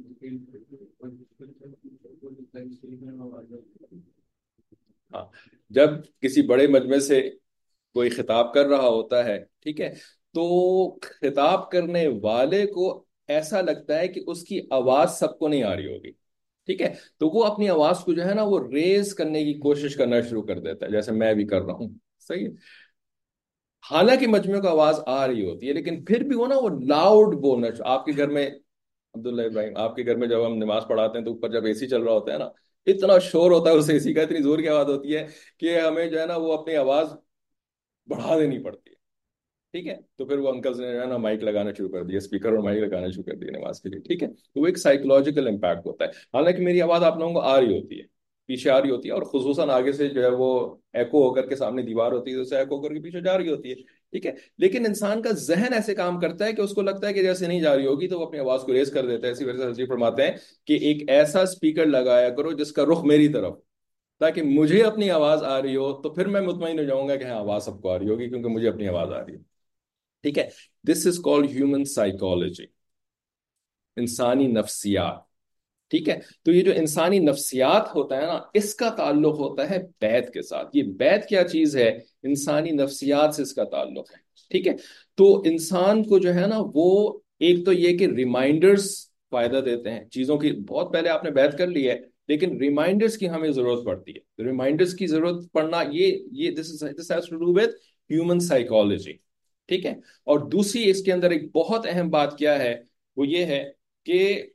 ہے ہاں، جب کسی بڑے مجمع سے کوئی خطاب کر رہا ہوتا ہے، ٹھیک ہے، تو خطاب کرنے والے کو ایسا لگتا ہے کہ اس کی آواز سب کو نہیں آ رہی ہوگی، ٹھیک ہے، تو وہ اپنی آواز کو جو ہے نا وہ ریز کرنے کی کوشش کرنا شروع کر دیتا ہے، جیسے میں بھی کر رہا ہوں، صحیح ہے، حالانکہ مجموعے کو آواز آ رہی ہوتی ہے، لیکن پھر بھی وہ نا وہ لاؤڈ بولنا آپ کے گھر میں، عبداللہ ابراہیم، آپ کے گھر میں جب ہم نماز پڑھاتے ہیں تو اوپر جب اے سی چل رہا ہوتا ہے نا، اتنا شور ہوتا ہے اس اے سی کا، اتنی زور کی آواز ہوتی ہے کہ ہمیں جو ہے نا وہ اپنی آواز بڑھا دینی پڑتی ہے، ٹھیک ہے، تو پھر وہ انکلز نے جو ہے نا مائک لگانا شروع کر دیا، اسپیکر اور مائک لگانا شروع کر دیا نماز کے لیے، ٹھیک ہے، تو وہ ایک سائیکولوجیکل امپیکٹ ہوتا ہے، حالانکہ میری آواز آپ لوگوں کو آ رہی ہوتی ہے، پیچھے آ رہی ہوتی ہے، اور خصوصاً آگے سے جو ہے وہ ایکو ہو کر کے سامنے دیوار ہوتی ہے تو اسے ایکو ہو کر کے پیچھے جا رہی ہوتی ہے، ٹھیک ہے، لیکن انسان کا ذہن ایسے کام کرتا ہے کہ اس کو لگتا ہے کہ جیسے نہیں جا رہی ہوگی تو وہ اپنی آواز کو ریز کر دیتا ہے، اسی وجہ سے حضرت فرماتے ہیں کہ ایک ایسا اسپیکر لگایا کرو جس کا رخ میری طرف، تاکہ مجھے اپنی آواز آ رہی ہو تو پھر میں مطمئن ہو جاؤں گا کہ ہاں آواز سب کو آ رہی ہوگی کیونکہ مجھے اپنی آواز آ رہی ہے، ٹھیک ہے، this is called human psychology, انسانی نفسیات، ٹھیک ہے، تو یہ جو انسانی نفسیات ہوتا ہے نا، اس کا تعلق ہوتا ہے بیت کے ساتھ، یہ بیت کیا چیز ہے؟ انسانی نفسیات سے اس کا تعلق ہے، ٹھیک ہے، تو انسان کو جو ہے نا وہ ایک تو یہ کہ ریمائنڈرز فائدہ دیتے ہیں چیزوں کی، بہت پہلے آپ نے بیت کر لی ہے لیکن ریمائنڈرز کی ہمیں ضرورت پڑتی ہے، ریمائنڈرز کی ضرورت پڑنا یہ this has to do with human psychology, ٹھیک ہے، اور دوسری اس کے اندر ایک بہت اہم بات کیا ہے، وہ یہ ہے کہ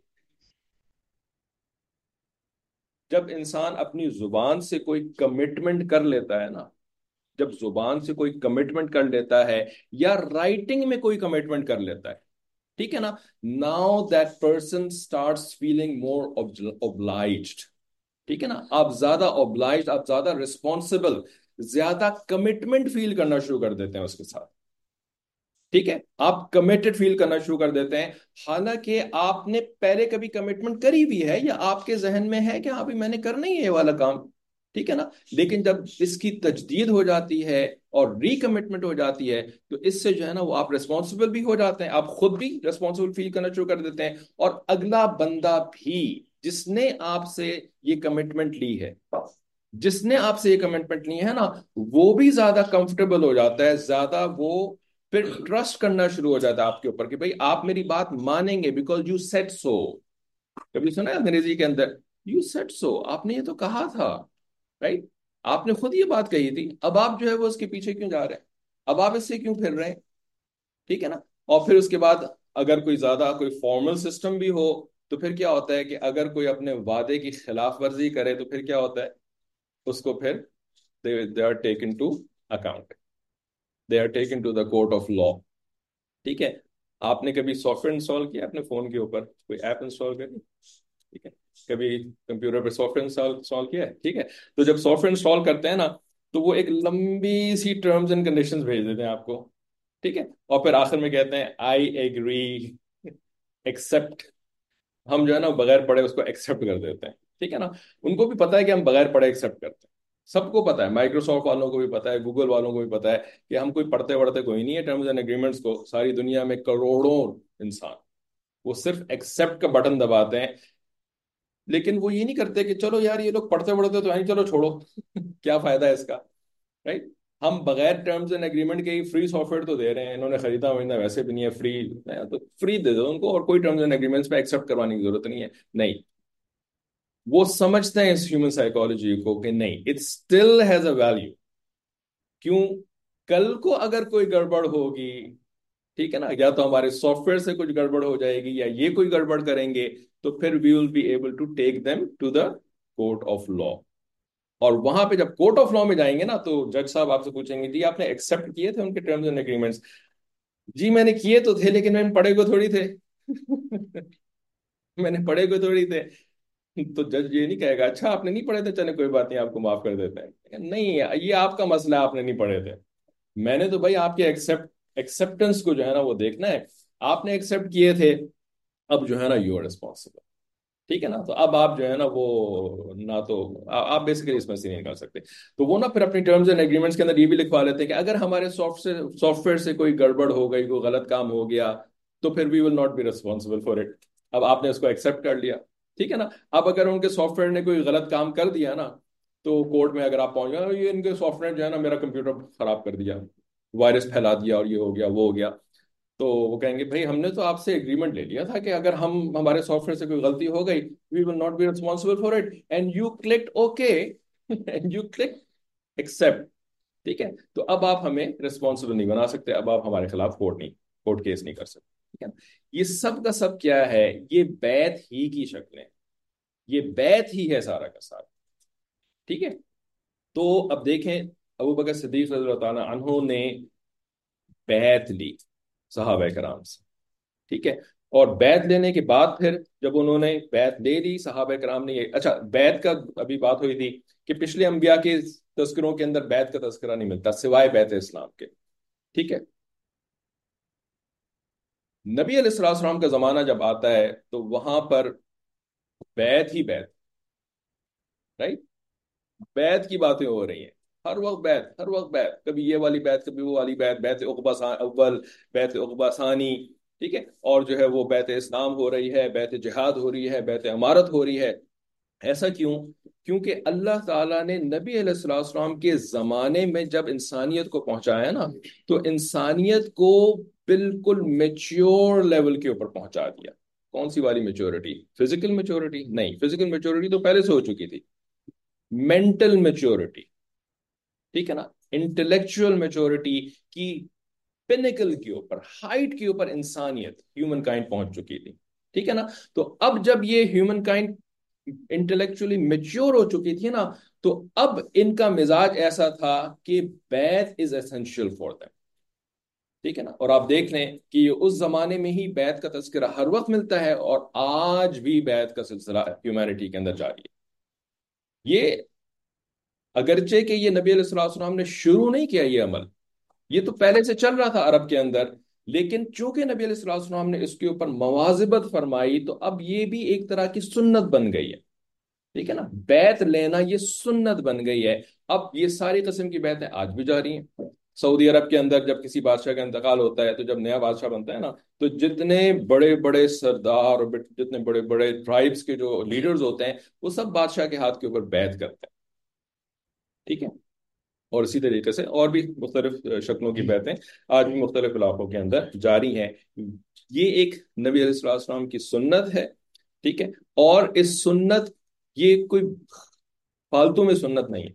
جب انسان اپنی زبان سے کوئی کمٹمنٹ کر لیتا ہے نا، جب زبان سے کوئی کمٹمنٹ کر لیتا ہے یا رائٹنگ میں کوئی کمٹمنٹ کر لیتا ہے، ٹھیک ہے نا، now that person starts feeling more obliged، ٹھیک ہے نا، آپ زیادہ obliged، آپ زیادہ ریسپانسبل، زیادہ کمٹمنٹ فیل کرنا شروع کر دیتے ہیں اس کے ساتھ، ٹھیک ہے، آپ کمیٹڈ فیل کرنا شروع کر دیتے ہیں، حالانکہ آپ نے پہلے کبھی کمٹمنٹ کری بھی ہے یا آپ کے ذہن میں ہے کہ ہاں بھی میں نے کرنا ہی ہے یہ والا کام، ٹھیک ہے نا، لیکن جب اس کی تجدید ہو جاتی ہے اور ری کمٹمنٹ ہو جاتی ہے تو اس سے جو ہے نا وہ آپ ریسپانسبل بھی ہو جاتے ہیں، آپ خود بھی ریسپانسبل فیل کرنا شروع کر دیتے ہیں، اور اگلا بندہ بھی جس نے آپ سے یہ کمٹمنٹ لی ہے، جس نے آپ سے یہ کمٹمنٹ لی ہے نا، وہ بھی زیادہ کمفرٹیبل ہو جاتا ہے، زیادہ وہ پھر ٹرسٹ کرنا شروع ہو جاتا ہے آپ کے اوپر کہ بھائی آپ میری بات مانیں گے، بیکاز یو سیٹ سو، کبھی سنا ہے انگریزی کے اندر، یو سیٹ سو، آپ نے یہ تو کہا تھا، رائٹ، آپ نے خود یہ بات کہی تھی، اب آپ جو ہے وہ اس کے پیچھے کیوں جا رہے ہیں، اب آپ اس سے کیوں پھر رہے ہیں، ٹھیک ہے نا، اور پھر اس کے بعد اگر کوئی زیادہ کوئی فارمل سسٹم بھی ہو تو پھر کیا ہوتا ہے کہ اگر کوئی اپنے وعدے کی خلاف ورزی کرے تو پھر کیا ہوتا ہے، اس کو پھر they are taken to account, they are taken to the court of law، ٹھیک ہے، آپ نے کبھی سافٹ ویئر انسٹال کیا اپنے فون کے اوپر، کوئی ایپ انسٹال کری، ٹھیک ہے، کبھی کمپیوٹر پہ سافٹ ویئر انسٹال کیا ہے، ٹھیک ہے، تو جب سافٹ ویئر انسٹال کرتے ہیں نا تو وہ ایک لمبی سی ٹرمز اینڈ کنڈیشنز بھیج دیتے ہیں آپ کو، ٹھیک ہے، اور پھر آخر میں کہتے ہیں آئی ایگری ایکسپٹ، ہم جو ہے نا بغیر پڑھے اس کو ایکسپٹ کر دیتے ہیں، ٹھیک ہے نا، ان کو بھی پتا ہے کہ ہم بغیر پڑھے ایکسپٹ کرتے ہیں، سب کو پتا ہے، مائکروسافٹ والوں کو بھی پتا ہے، گوگل والوں کو بھی پتا ہے کہ ہم کوئی پڑھتے پڑھتے کوئی نہیں ہے ٹرمز اینڈ اگریمنٹس کو، ساری دنیا میں کروڑوں انسان وہ صرف ایکسپٹ کا بٹن دباتے ہیں، لیکن وہ یہ نہیں کرتے کہ چلو یار یہ لوگ پڑھتے پڑھتے تو نہیں، چلو چھوڑو کیا فائدہ ہے اس کا، رائٹ؟ ہم بغیر ٹرمز اینڈ اگریمنٹ کے ہی فری سافٹ ویئر تو دے رہے ہیں، انہوں نے خریدا ہونا ویسے بھی نہیں ہے، فری تو فری دے دو ان کو، اور کوئی ٹرمز اینڈ اگریمنٹس پہ ایکسپٹ کروانے کی ضرورت نہیں ہے. نہیں، وہ سمجھتے ہیں اس ہیومن سائیکالوجی کو کہ نہیں، it still has a value. کیوں؟ کل کو اگر کوئی گڑبڑ ہوگی، ٹھیک ہے نا، یا تو ہمارے سافٹ ویئر سے کچھ گڑبڑ ہو جائے گی یا یہ کوئی گڑبڑ کریں گے، تو پھر we will be able to take them to the court of law. اور وہاں پہ جب کورٹ آف لا میں جائیں گے نا، تو جج صاحب آپ سے پوچھیں گے جی آپ نے ایکسپٹ کیے تھے ان کے ٹرمز اینڈ اگریمنٹس؟ جی میں نے کیے تو تھے، لیکن میں نے پڑھے کو تھوڑی تھے میں نے پڑھے کو تھوڑی تھے. تو جج یہ نہیں کہے گا اچھا آپ نے نہیں پڑھے تھے، چلے کوئی بات نہیں آپ کو معاف کر دیتے ہیں. نہیں، یہ آپ کا مسئلہ ہے، آپ نے نہیں پڑھے تھے. میں نے تو بھائی آپ کے ایکسپٹنس کو جو ہے نا وہ دیکھنا ہے. آپ نے ایکسپٹ کیے تھے، اب جو ہے نا یو آر ریسپانسبل. ٹھیک ہے نا، تو اب آپ جو ہے نا وہ نہ تو آپ بیسیکلی اس میں سے نہیں نکال سکتے. تو وہ نا پھر اپنی ٹرمز اینڈ ایگریمنٹس کے اندر یہ بھی لکھوا لیتے ہیں کہ اگر ہمارے سافٹ ویئر سے کوئی گڑبڑ ہو گئی، کوئی غلط کام ہو گیا، تو پھر we will not be responsible for it. اب آپ نے اس کو ایکسپٹ کر لیا، ٹھیک ہے نا. اب اگر ان کے سافٹ ویئر نے کوئی غلط کام کر دیا نا، تو کورٹ میں اگر آپ پہنچ گئے یہ ان کے سافٹ ویئر جو ہے نا میرا کمپیوٹر خراب کر دیا، وائرس پھیلا دیا، اور یہ ہو گیا وہ ہو گیا، تو وہ کہیں گے بھائی ہم نے تو آپ سے ایگریمنٹ لے لیا تھا کہ اگر ہمارے سافٹ ویئر سے کوئی غلطی ہو گئی we will not be responsible for it, and you clicked okay and you click accept. ٹھیک ہے، تو اب آپ ہمیں ریسپانسبل نہیں بنا سکتے، اب آپ ہمارے خلاف کورٹ کیس نہیں کر سکتے. ٹھیک ہے نا؟ یہ سب کا سب کیا ہے؟ یہ بیعت ہی کی شکلیں، یہ بیعت ہی ہے سارا کا سارا. ٹھیک ہے، تو اب دیکھیں ابو بکر صدیق رضی اللہ تعالیٰ عنہ نے بیعت لی صحابہ کرام سے. ٹھیک ہے، اور بیعت لینے کے بعد پھر جب انہوں نے بیعت لے لی صحابہ کرام نے اچھا بیعت کا ابھی بات ہوئی تھی کہ پچھلے انبیاء کے تذکروں کے اندر بیعت کا تذکرہ نہیں ملتا سوائے بیعت اسلام کے. ٹھیک ہے، نبی علیہ الصلوۃ والسلام کا زمانہ جب آتا ہے تو وہاں پر بیعت ہی بیعت، رائٹ؟ بیعت کی باتیں ہو رہی ہیں، ہر وقت بیعت، ہر وقت بیعت، کبھی یہ والی بیعت کبھی وہ والی بیعت، بیعت عقبہ اول، بیعت عقبہ ثانی. ٹھیک ہے، اور جو ہے وہ بیعت اسلام ہو رہی ہے، بیعت جہاد ہو رہی ہے، بیعت امارت ہو رہی ہے. ایسا کیوں؟ کیونکہ اللہ تعالیٰ نے نبی علیہ الصلوۃ والسلام کے زمانے میں جب انسانیت کو پہنچایا نا، تو انسانیت کو بالکل میچور لیول کے اوپر پہنچا دیا. کون سی والی میچورٹی؟ فزیکل میچورٹی نہیں، فزیکل میچورٹی تو پہلے سے ہو چکی تھی. مینٹل میچورٹی، ٹھیک ہے نا، انٹلیکچوئل میچورٹی کی پینیکل کے اوپر، ہائٹ کے اوپر انسانیت، ہیومن کائنڈ پہنچ چکی تھی. ٹھیک ہے نا، تو اب جب یہ ہیومن کائنڈ انٹلیکچولی میچور ہو چکی تھی نا، تو اب ان کا مزاج ایسا تھا کہ بیعت از اسینشیل فار دیم. ٹھیک ہے نا، اور آپ دیکھ لیں کہ یہ اس زمانے میں ہی بیعت کا تذکرہ ہر وقت ملتا ہے، اور آج بھی بیعت کا سلسلہ ہیومینٹی کے اندر جاری ہے. یہ اگرچہ کہ یہ نبی علیہ الصلوۃ والسلام نے شروع نہیں کیا یہ عمل، یہ تو پہلے سے چل رہا تھا عرب کے اندر، لیکن چونکہ نبی علیہ الصلوۃ والسلام نے اس کے اوپر مواظبت فرمائی، تو اب یہ بھی ایک طرح کی سنت بن گئی ہے. ٹھیک ہے نا، بیعت لینا یہ سنت بن گئی ہے. اب یہ ساری قسم کی بیعتیں آج بھی جاری ہیں. سعودی عرب کے اندر جب کسی بادشاہ کا انتقال ہوتا ہے، تو جب نیا بادشاہ بنتا ہے نا، تو جتنے بڑے بڑے سردار اور جتنے بڑے بڑے ٹرائبس کے جو لیڈرز ہوتے ہیں، وہ سب بادشاہ کے ہاتھ کے اوپر بیعت کرتے ہیں. ٹھیک ہے، اور اسی طریقے سے اور بھی مختلف شکلوں کی بیعتیں آج بھی مختلف علاقوں کے اندر جاری ہیں. یہ ایک نبی علیہ الصلوۃ والسلام کی سنت ہے. ٹھیک ہے، اور اس سنت، یہ کوئی فالتو میں سنت نہیں ہے.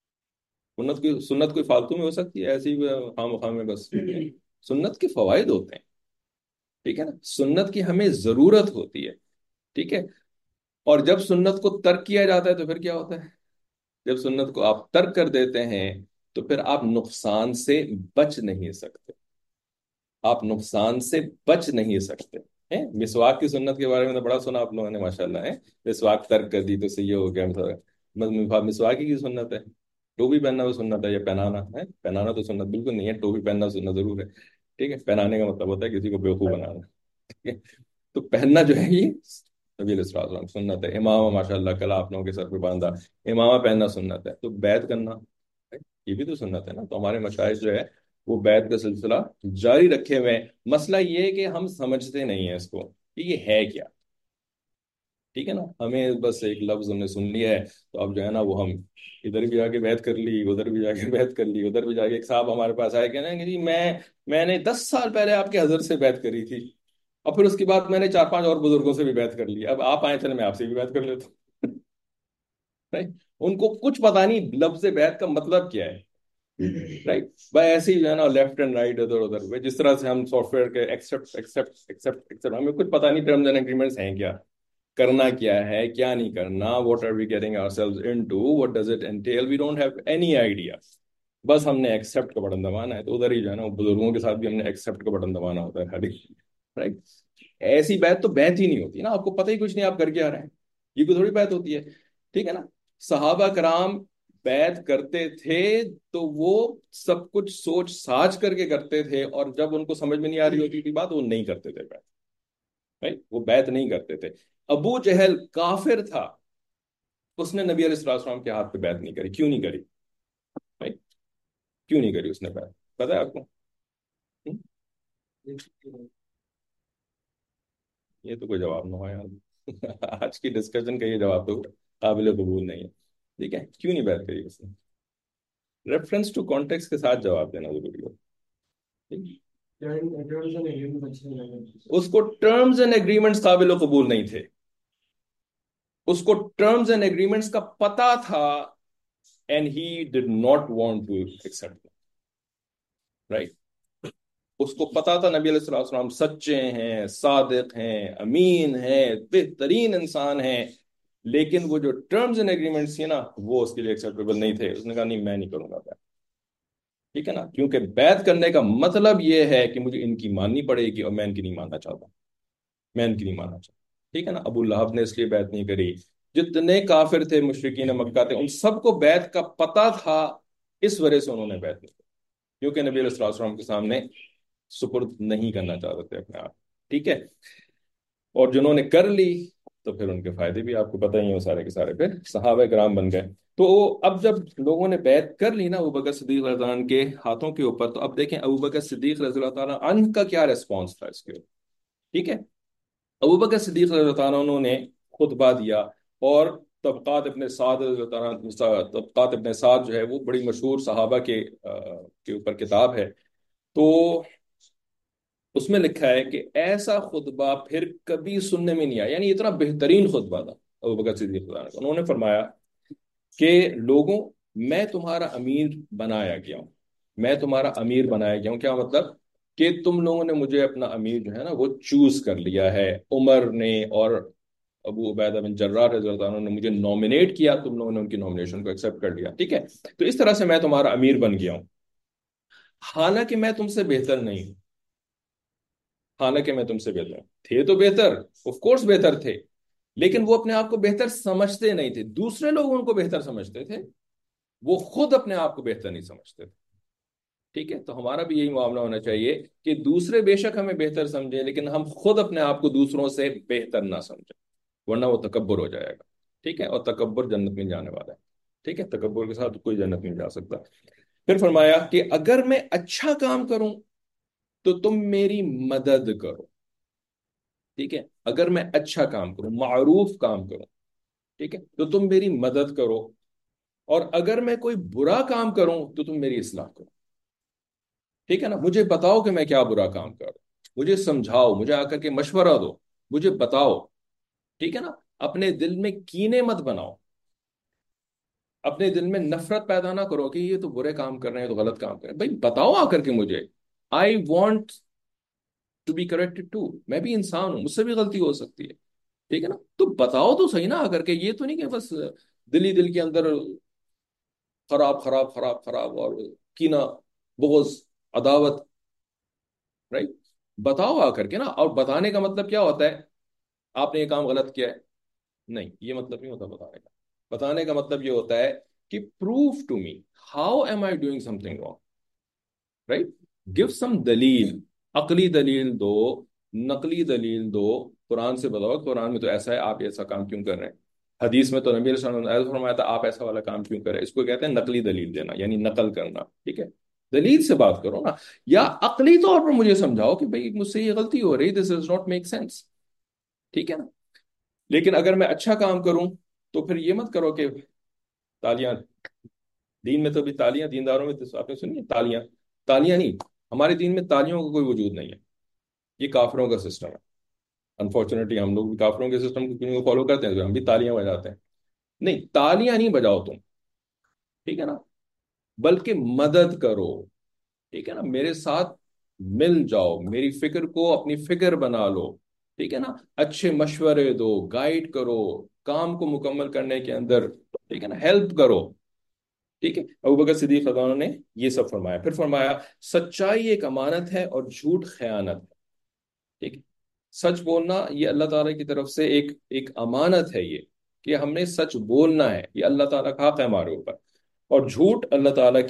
سنت کوئی فالتو میں ہو سکتی ہے ایسی خام خام میں بس؟ سنت کے فوائد ہوتے ہیں. ٹھیک ہے نا، سنت کی ہمیں ضرورت ہوتی ہے. ٹھیک ہے، اور جب سنت کو ترک کیا جاتا ہے تو پھر کیا ہوتا ہے؟ جب سنت کو آپ ترک کر دیتے ہیں تو پھر آپ نقصان سے بچ نہیں سکتے، آپ نقصان سے بچ نہیں سکتے ہیں. مسواک کی سنت کے بارے میں تو بڑا سنا آپ لوگوں نے، ماشاءاللہ ہے. مسواک ترک کر دی تو صحیح ہو گیا. مسواک کی سنت ہے. ٹوپی پہننا وہ سنت ہے، یا پہنانا ہے؟ پہنانا تو سنت بالکل نہیں ہے، ٹوپی پہننا سنت ضرور ہے. ٹھیک ہے، پہنانے کا مطلب ہوتا ہے کسی کو بیوقوف بنانا. ٹھیک ہے، تو پہننا جو ہے یہ نبی علیہ الصلوۃ والسلام سنت ہے. امامہ ماشاء اللہ کل آپ لوگوں کے سر پہ باندھا، امامہ پہننا سنت ہے. تو بیعت کرنا یہ بھی تو سنت ہے نا. تو ہمارے مشائخ جو ہے وہ بیعت کا سلسلہ جاری رکھے ہوئے ہیں. مسئلہ یہ ہے کہ ہم سمجھتے نہیں ہیں اس کو. کہ یہ ہے کیا. ٹھیک ہے نا, ہمیں بس ایک لفظ ہم نے سن لیا ہے, تو اب جو ہے نا وہ ہم ادھر بھی جا کے بیعت کر لی, ادھر بھی جا کے بیعت کر لی, ادھر بھی جا کے ایک صاحب ہمارے پاس آئے کہ نا کہ جی میں نے 10 سال پہلے آپ کے حضرت سے بیعت کری تھی, اور پھر اس کے بعد میں نے 4 5 اور بزرگوں سے بھی بیعت کر لی, اب آپ آئے چلے میں آپ سے بھی بیعت کر لیتا ہوں. Right؟ ان کو کچھ پتا نہیں لفظ بیعت کا مطلب کیا ہے. رائٹ بھائی, ایسے ہی جو ہے نا لیفٹ اینڈ رائٹ ادھر ادھر بھائی, جس طرح سے ہم سافٹ ویئر کے ایکسپٹ ایکسپٹ ایکسپٹ ایکسپٹ, ہمیں کچھ پتا نہیں ٹرمز اینڈ ایگریمنٹس ہیں کیا, کرنا کیا ہے کیا نہیں کرنا, what are we getting ourselves into, what does it entail, we don't have any idea. بس ہم نے ایکسپٹ کا بٹن دبانا ہے, تو ادھر ہی جو ہے نا بزرگوں کے ساتھ بھی ہم نے ایکسپٹ کا بٹن دبانا ہوتا ہے خالی. رائٹ, ایسی بات تو بات ہی نہیں ہوتی نا, آپ کو پتہ ہی کچھ نہیں آپ کر کے آ رہے ہیں, یہ کوئی تھوڑی بات ہوتی ہے. ٹھیک ہے نا, صحابہ کرام بیعت کرتے تھے تو وہ سب کچھ سوچ ساچ کر کے کرتے تھے, اور جب ان کو سمجھ میں نہیں آ رہی ہوتی تھی بات, وہ نہیں کرتے تھے بیعت. Right؟ وہ بیعت نہیں کرتے تھے. ابو جہل کافر تھا, اس نے نبی علیہ السلام کے ہاتھ پہ بیعت نہیں کری. کیوں نہیں کری؟ Right؟ کیوں نہیں کری اس نے بیعت, پتا ہے آپ کو؟ ہم؟ یہ تو کوئی جواب نہ ہوا یار. آج کی ڈسکشن کا یہ جواب تو قابل قبول نہیں ہے. ٹھیک ہے, کیوں نہیں بیعت کری اس نے؟ ریفرنس ٹو کانٹیکس کے ساتھ جواب دینا ضروری ہو. اس کو ٹرمز اینڈ ایگریمنٹس قابل قبول نہیں تھے, اس کو ٹرمز اینڈ ایگریمنٹس کا پتا تھا, and he did not want to accept. Right, اس کو پتا تھا نبی علیہ السلام سچے ہیں, صادق ہیں, امین ہیں, بہترین انسان ہیں, لیکن وہ جو ٹرمز اینڈ ایگریمنٹس تھے نا وہ اس کے لیے ایکسیپٹیبل نہیں تھے. اس نے کہا نہیں میں نہیں کروں گا بیعت. ٹھیک ہے نا, کیونکہ بیعت کرنے کا مطلب یہ ہے کہ مجھے ان کی ماننی پڑے گی, اور میں ان کی نہیں ماننا چاہتا, میں ان کی نہیں ماننا چاہتا. ٹھیک ہے نا, ابو لہب نے اس لیے بیعت نہیں کری. جتنے کافر تھے مشرکین مکہ تھے, ان سب کو بیعت کا پتا تھا, اس وجہ سے انہوں نے بیعت نہیں کی, کیونکہ نبی علیہ السلام کے سامنے سپرد نہیں کرنا چاہتے تھے اپنے آپ. ٹھیک ہے, اور جنہوں نے کر لی تو پھر ان کے فائدے بھی آپ کو پتہ ہی ہیں, سارے کے سارے پھر صحابہ کرام بن گئے. تو اب جب لوگوں نے بیعت کر لی نا ابو بکر صدیق رضی اللہ عنہ کے ہاتھوں کے اوپر, تو اب دیکھیں ابو بکر صدیق رضی اللہ تعالیٰ عنہ کا کیا ریسپانس تھا اس کے اوپر. ٹھیک ہے, ابو بکر صدیق رضی اللہ تعالیٰ عنہ نے خطبہ دیا, اور طبقات ابن سعد رضی اللہ تعالیٰ طبقات ابن سعد جو ہے وہ بڑی مشہور صحابہ کے اوپر کتاب ہے. تو اس میں لکھا ہے کہ ایسا خطبہ پھر کبھی سننے میں نہیں آیا, یعنی اتنا بہترین خطبہ تھا ابو بکر صدیق رضی اللہ عنہ کا. انہوں نے فرمایا کہ لوگوں, میں تمہارا امیر بنایا گیا ہوں, میں تمہارا امیر بنایا گیا ہوں. کیا مطلب کہ تم لوگوں نے مجھے اپنا امیر جو ہے نا وہ چوز کر لیا ہے. عمر نے اور ابو عبیدہ بن جراح رضی اللہ عنہ نے مجھے نامنیٹ کیا, تم لوگوں نے ان کی نامنیشن کو ایکسیپٹ کر لیا. ٹھیک ہے, تو اس طرح سے میں تمہارا امیر بن گیا ہوں, حالانکہ میں تم سے بہتر نہیں ہوں. حالانکہ میں تم سے بہتر ہوں, تھے تو بہتر, آف کورس بہتر تھے, لیکن وہ اپنے آپ کو بہتر سمجھتے نہیں تھے. دوسرے لوگ ان کو بہتر سمجھتے تھے, وہ خود اپنے آپ کو بہتر نہیں سمجھتے تھے. ٹھیک ہے, تو ہمارا بھی یہی معاملہ ہونا چاہیے کہ دوسرے بے شک ہمیں بہتر سمجھیں, لیکن ہم خود اپنے آپ کو دوسروں سے بہتر نہ سمجھیں, ورنہ وہ تکبر ہو جائے گا. ٹھیک ہے, اور تکبر جنت میں جانے والا ہے. ٹھیک ہے, تکبر کے ساتھ کوئی جنت نہیں جا سکتا. پھر فرمایا کہ اگر میں اچھا کام کروں تو تم میری مدد کرو. ٹھیک ہے, اگر میں اچھا کام کروں, معروف کام کروں, ٹھیک ہے, تو تم میری مدد کرو, اور اگر میں کوئی برا کام کروں تو تم میری اصلاح کرو. ٹھیک ہے نا, مجھے بتاؤ کہ میں کیا برا کام کر رہا ہوں, مجھے سمجھاؤ, مجھے آ کر کے مشورہ دو, مجھے بتاؤ. ٹھیک ہے نا, اپنے دل میں کینے مت بناؤ, اپنے دل میں نفرت پیدا نہ کرو کہ یہ تو برے کام کر رہے ہیں, تو غلط کام کر رہے ہیں. بھائی بتاؤ آ کر کے مجھے, I want to be corrected too, میں بھی انسان ہوں, مجھ سے بھی غلطی ہو سکتی ہے. ٹھیک ہے نا, تو بتاؤ تو صحیح نا آ کر کے, یہ تو نہیں کہ بس دل ہی دل کے اندر خراب خراب خراب خراب اور کینہ, بغض, عداوت. رائٹ, بتاؤ آ کر کے نا. اور بتانے کا مطلب کیا ہوتا ہے, آپ نے یہ کام غلط کیا ہے, نہیں, یہ مطلب نہیں ہوتا بتانے کا. بتانے کا مطلب یہ ہوتا ہے کہ proof to me how am I doing something wrong. Right, give some دلیل, عقلی دلیل دو, نقلی دلیل دو. قرآن سے بتاؤ, قرآن میں تو ایسا ہے, آپ ایسا کام کیوں کر رہے ہیں. حدیث میں تو نبی علیہ السلام نے ایسا فرمایا تھا, آپ ایسا والا کام کیوں کر رہے ہیں. اس کو کہتے ہیں نقلی دلیل دینا, یعنی نقل کرنا. ٹھیک ہے, دلیل سے بات کرو نا, یا عقلی طور پر مجھے سمجھاؤ کہ بھئی مجھ سے یہ غلطی ہو رہی, this does not make sense. ٹھیک ہے نا. لیکن اگر میں اچھا کام کروں تو پھر یہ مت کرو کہ تالیاں. دین میں تو بھی تالیاں، دینداروں میں تو آپ نے سنی ہے تالیاں. تالیاں نہیں، ہمارے دین میں تالیوں کا کوئی وجود نہیں ہے. یہ کافروں کا سسٹم ہے. انفارچونیٹلی ہم لوگ بھی کافروں کے سسٹم کو فالو کرتے ہیں، تو ہم بھی تالیاں بجاتے ہیں. نہیں، تالیاں نہیں بجاؤ تم. ٹھیک ہے نا. بلکہ مدد کرو. ٹھیک ہے نا، میرے ساتھ مل جاؤ، میری فکر کو اپنی فکر بنا لو. ٹھیک ہے نا، اچھے مشورے دو، گائیڈ کرو کام کو مکمل کرنے کے اندر. ٹھیک ہے نا، ہیلپ کرو. ٹھیک ہے. ابوبکر صدیق رضی اللہ عنہ نے یہ سب فرمایا. پھر فرمایا سچائی ایک امانت ہے اور جھوٹ خیانت ہے. ٹھیک ہے. سچ بولنا یہ اللہ تعالیٰ کی طرف سے ایک ایک امانت ہے، یہ کہ ہم نے سچ بولنا ہے، یہ اللہ تعالیٰ کا حق ہے ہمارے اوپر. اور جھوٹ اللہ تعالیٰ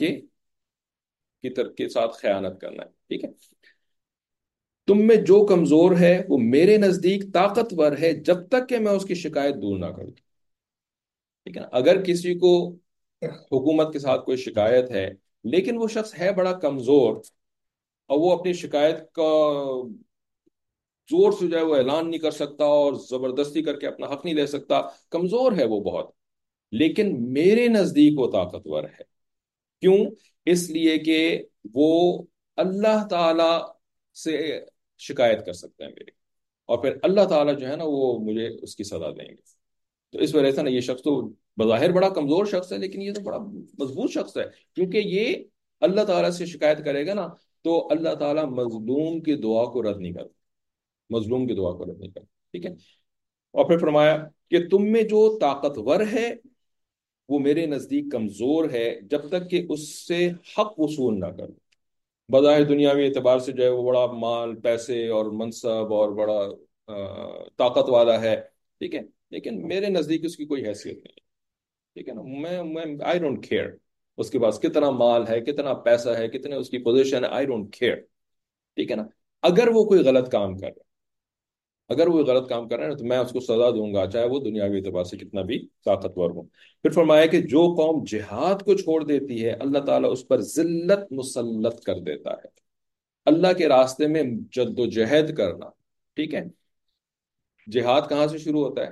کے ساتھ خیانت کرنا ہے. ٹھیک ہے. تم میں جو کمزور ہے وہ میرے نزدیک طاقتور ہے جب تک کہ میں اس کی شکایت دور نہ کروں. ٹھیک ہے نا. اگر کسی کو حکومت کے ساتھ کوئی شکایت ہے لیکن وہ شخص ہے بڑا کمزور، اور وہ اپنی شکایت کا زور سے جو ہے وہ اعلان نہیں کر سکتا اور زبردستی کر کے اپنا حق نہیں لے سکتا، کمزور ہے وہ بہت، لیکن میرے نزدیک وہ طاقتور ہے. کیوں؟ اس لیے کہ وہ اللہ تعالی سے شکایت کر سکتے ہیں میری، اور پھر اللہ تعالیٰ جو ہے نا وہ مجھے اس کی سزا دیں گے. تو اس وجہ سے نا یہ شخص تو بظاہر بڑا کمزور شخص ہے، لیکن یہ تو بڑا مضبوط شخص ہے، کیونکہ یہ اللہ تعالیٰ سے شکایت کرے گا نا تو اللہ تعالیٰ مظلوم کی دعا کو رد نہیں کرتا. مظلوم کی دعا کو رد نہیں کرتا. ٹھیک ہے. اور پھر فرمایا کہ تم میں جو طاقتور ہے وہ میرے نزدیک کمزور ہے جب تک کہ اس سے حق وصول نہ کرو. بظاہر دنیاوی اعتبار سے جو ہے وہ بڑا مال پیسے اور منصب اور بڑا طاقت والا ہے. ٹھیک ہے. لیکن میرے نزدیک اس کی کوئی حیثیت نہیں ہے. ٹھیک ہے نا. میں آئی ڈونٹ کیئر اس کے پاس کتنا مال ہے، کتنا پیسہ ہے، کتنے اس کی پوزیشن ہے. I don't care. ٹھیک ہے نا. اگر وہ کوئی غلط کام کر رہا ہے، اگر وہ غلط کام کر رہے ہیں تو میں اس کو سزا دوں گا، چاہے وہ دنیاوی اعتبار سے کتنا بھی طاقتور ہو. پھر فرمایا کہ جو قوم جہاد کو چھوڑ دیتی ہے اللہ تعالیٰ اس پر ذلت مسلط کر دیتا ہے. اللہ کے راستے میں جد و جہد کرنا. ٹھیک ہے. جہاد کہاں سے شروع ہوتا ہے؟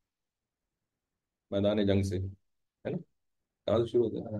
میدان جنگ سے، ہے نا. کہاں سے شروع ہوتا ہے؟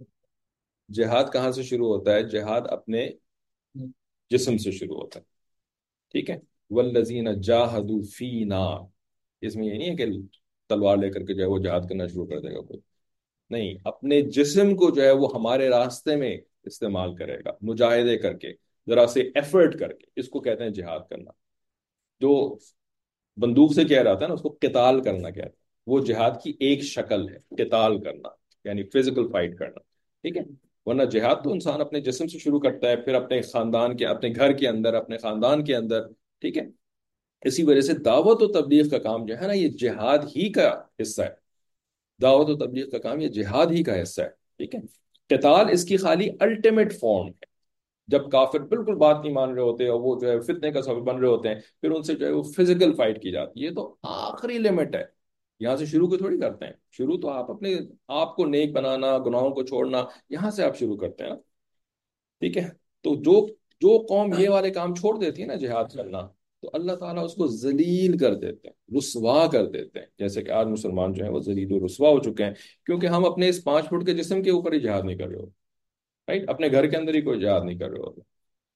جہاد کہاں سے شروع ہوتا ہے؟ جہاد اپنے جسم سے شروع ہوتا ہے. ٹھیک ہے. والذین جاہدوا فینا، اس میں یہ نہیں ہے کہ تلوار لے کر کے جو ہے وہ جہاد کرنا شروع کر دے گا کوئی. نہیں، اپنے جسم کو جو ہے وہ ہمارے راستے میں استعمال کرے گا، مجاہدے کر کے، ذرا سے ایفرٹ کر کے. اس کو کہتے ہیں جہاد کرنا. جو بندوق سے کہہ رہا تھا نا اس کو قتال کرنا کہتے ہیں. وہ جہاد کی ایک شکل ہے قتال کرنا، یعنی فزیکل فائٹ کرنا. ٹھیک ہے. ورنہ جہاد تو انسان اپنے جسم سے شروع کرتا ہے، پھر اپنے خاندان کے، اپنے گھر کے اندر، اپنے خاندان کے اندر. ٹھیک ہے. اسی وجہ سے دعوت و تبلیغ کا کام جو ہے نا یہ جہاد ہی کا حصہ ہے. دعوت و تبلیغ کا کام یہ جہاد ہی کا حصہ ہے. ٹھیک ہے. قتال اس کی خالی الٹیمیٹ فارم ہے. جب کافر بالکل بات نہیں مان رہے ہوتے اور وہ جو ہے فتنے کا سبب بن رہے ہوتے ہیں، پھر ان سے جو ہے وہ فزیکل فائٹ کی جاتی ہے. یہ تو آخری لمٹ ہے. یہاں سے شروع کو تھوڑی کرتے ہیں. شروع تو آپ اپنے آپ کو نیک بنانا، گناہوں کو چھوڑنا، یہاں سے آپ شروع کرتے ہیں نا. ٹھیک ہے. تو جو جو قوم یہ والے کام چھوڑ دیتی ہے نا جہاد کرنا، تو اللہ تعالیٰ اس کو ذلیل کر دیتے ہیں، رسوا کر دیتے ہیں. جیسے کہ آج مسلمان جو ہیں وہ ذلیل و رسوا ہو چکے ہیں، کیونکہ ہم اپنے اس 5 فٹ کے جسم کے اوپر ہی جہاد نہیں کر رہے ہوتے. رائٹ. اپنے گھر کے اندر ہی کوئی جہاد نہیں کر رہے ہوتے.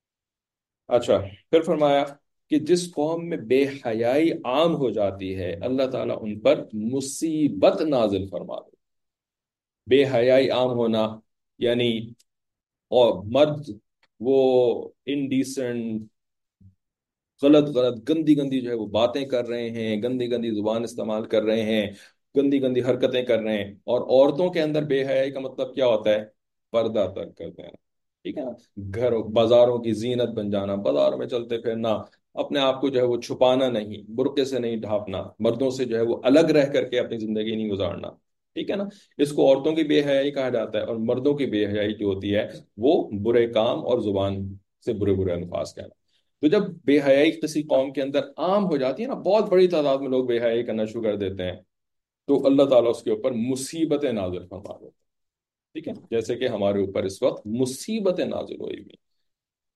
اچھا. پھر فرمایا کہ جس قوم میں بے حیائی عام ہو جاتی ہے اللہ تعالیٰ ان پر مصیبت نازل فرما دے. بے حیائی عام ہونا یعنی، اور مرد وہ انڈیسنٹ، غلط غلط گندی گندی جو ہے وہ باتیں کر رہے ہیں، گندی گندی زبان استعمال کر رہے ہیں، گندی گندی حرکتیں کر رہے ہیں. اور عورتوں کے اندر بے حیائی کا مطلب کیا ہوتا ہے؟ پردہ ترک کر دینا. ٹھیک ہے نا. گھر بازاروں کی زینت بن جانا، بازاروں میں چلتے پھرنا، اپنے آپ کو جو ہے وہ چھپانا نہیں، برقعے سے نہیں ڈھانپنا، مردوں سے جو ہے وہ الگ رہ کر کے اپنی زندگی نہیں گزارنا. ٹھیک ہے نا. اس کو عورتوں کی بے حیائی کہا جاتا ہے، اور مردوں کی بے حیائی جو ہوتی ہے وہ برے کام اور زبان سے برے برے الفاظ کہنا. تو جب بے حیائی کسی قوم کے اندر عام ہو جاتی ہے نا، بہت بڑی تعداد میں لوگ بے حیائی کرنا شروع کر دیتے ہیں، تو اللہ تعالیٰ اس کے اوپر مصیبتیں نازل فرما دیتے ہیں. ٹھیک ہے. جیسے کہ ہمارے اوپر اس وقت مصیبتیں نازل ہوئی ہوئی.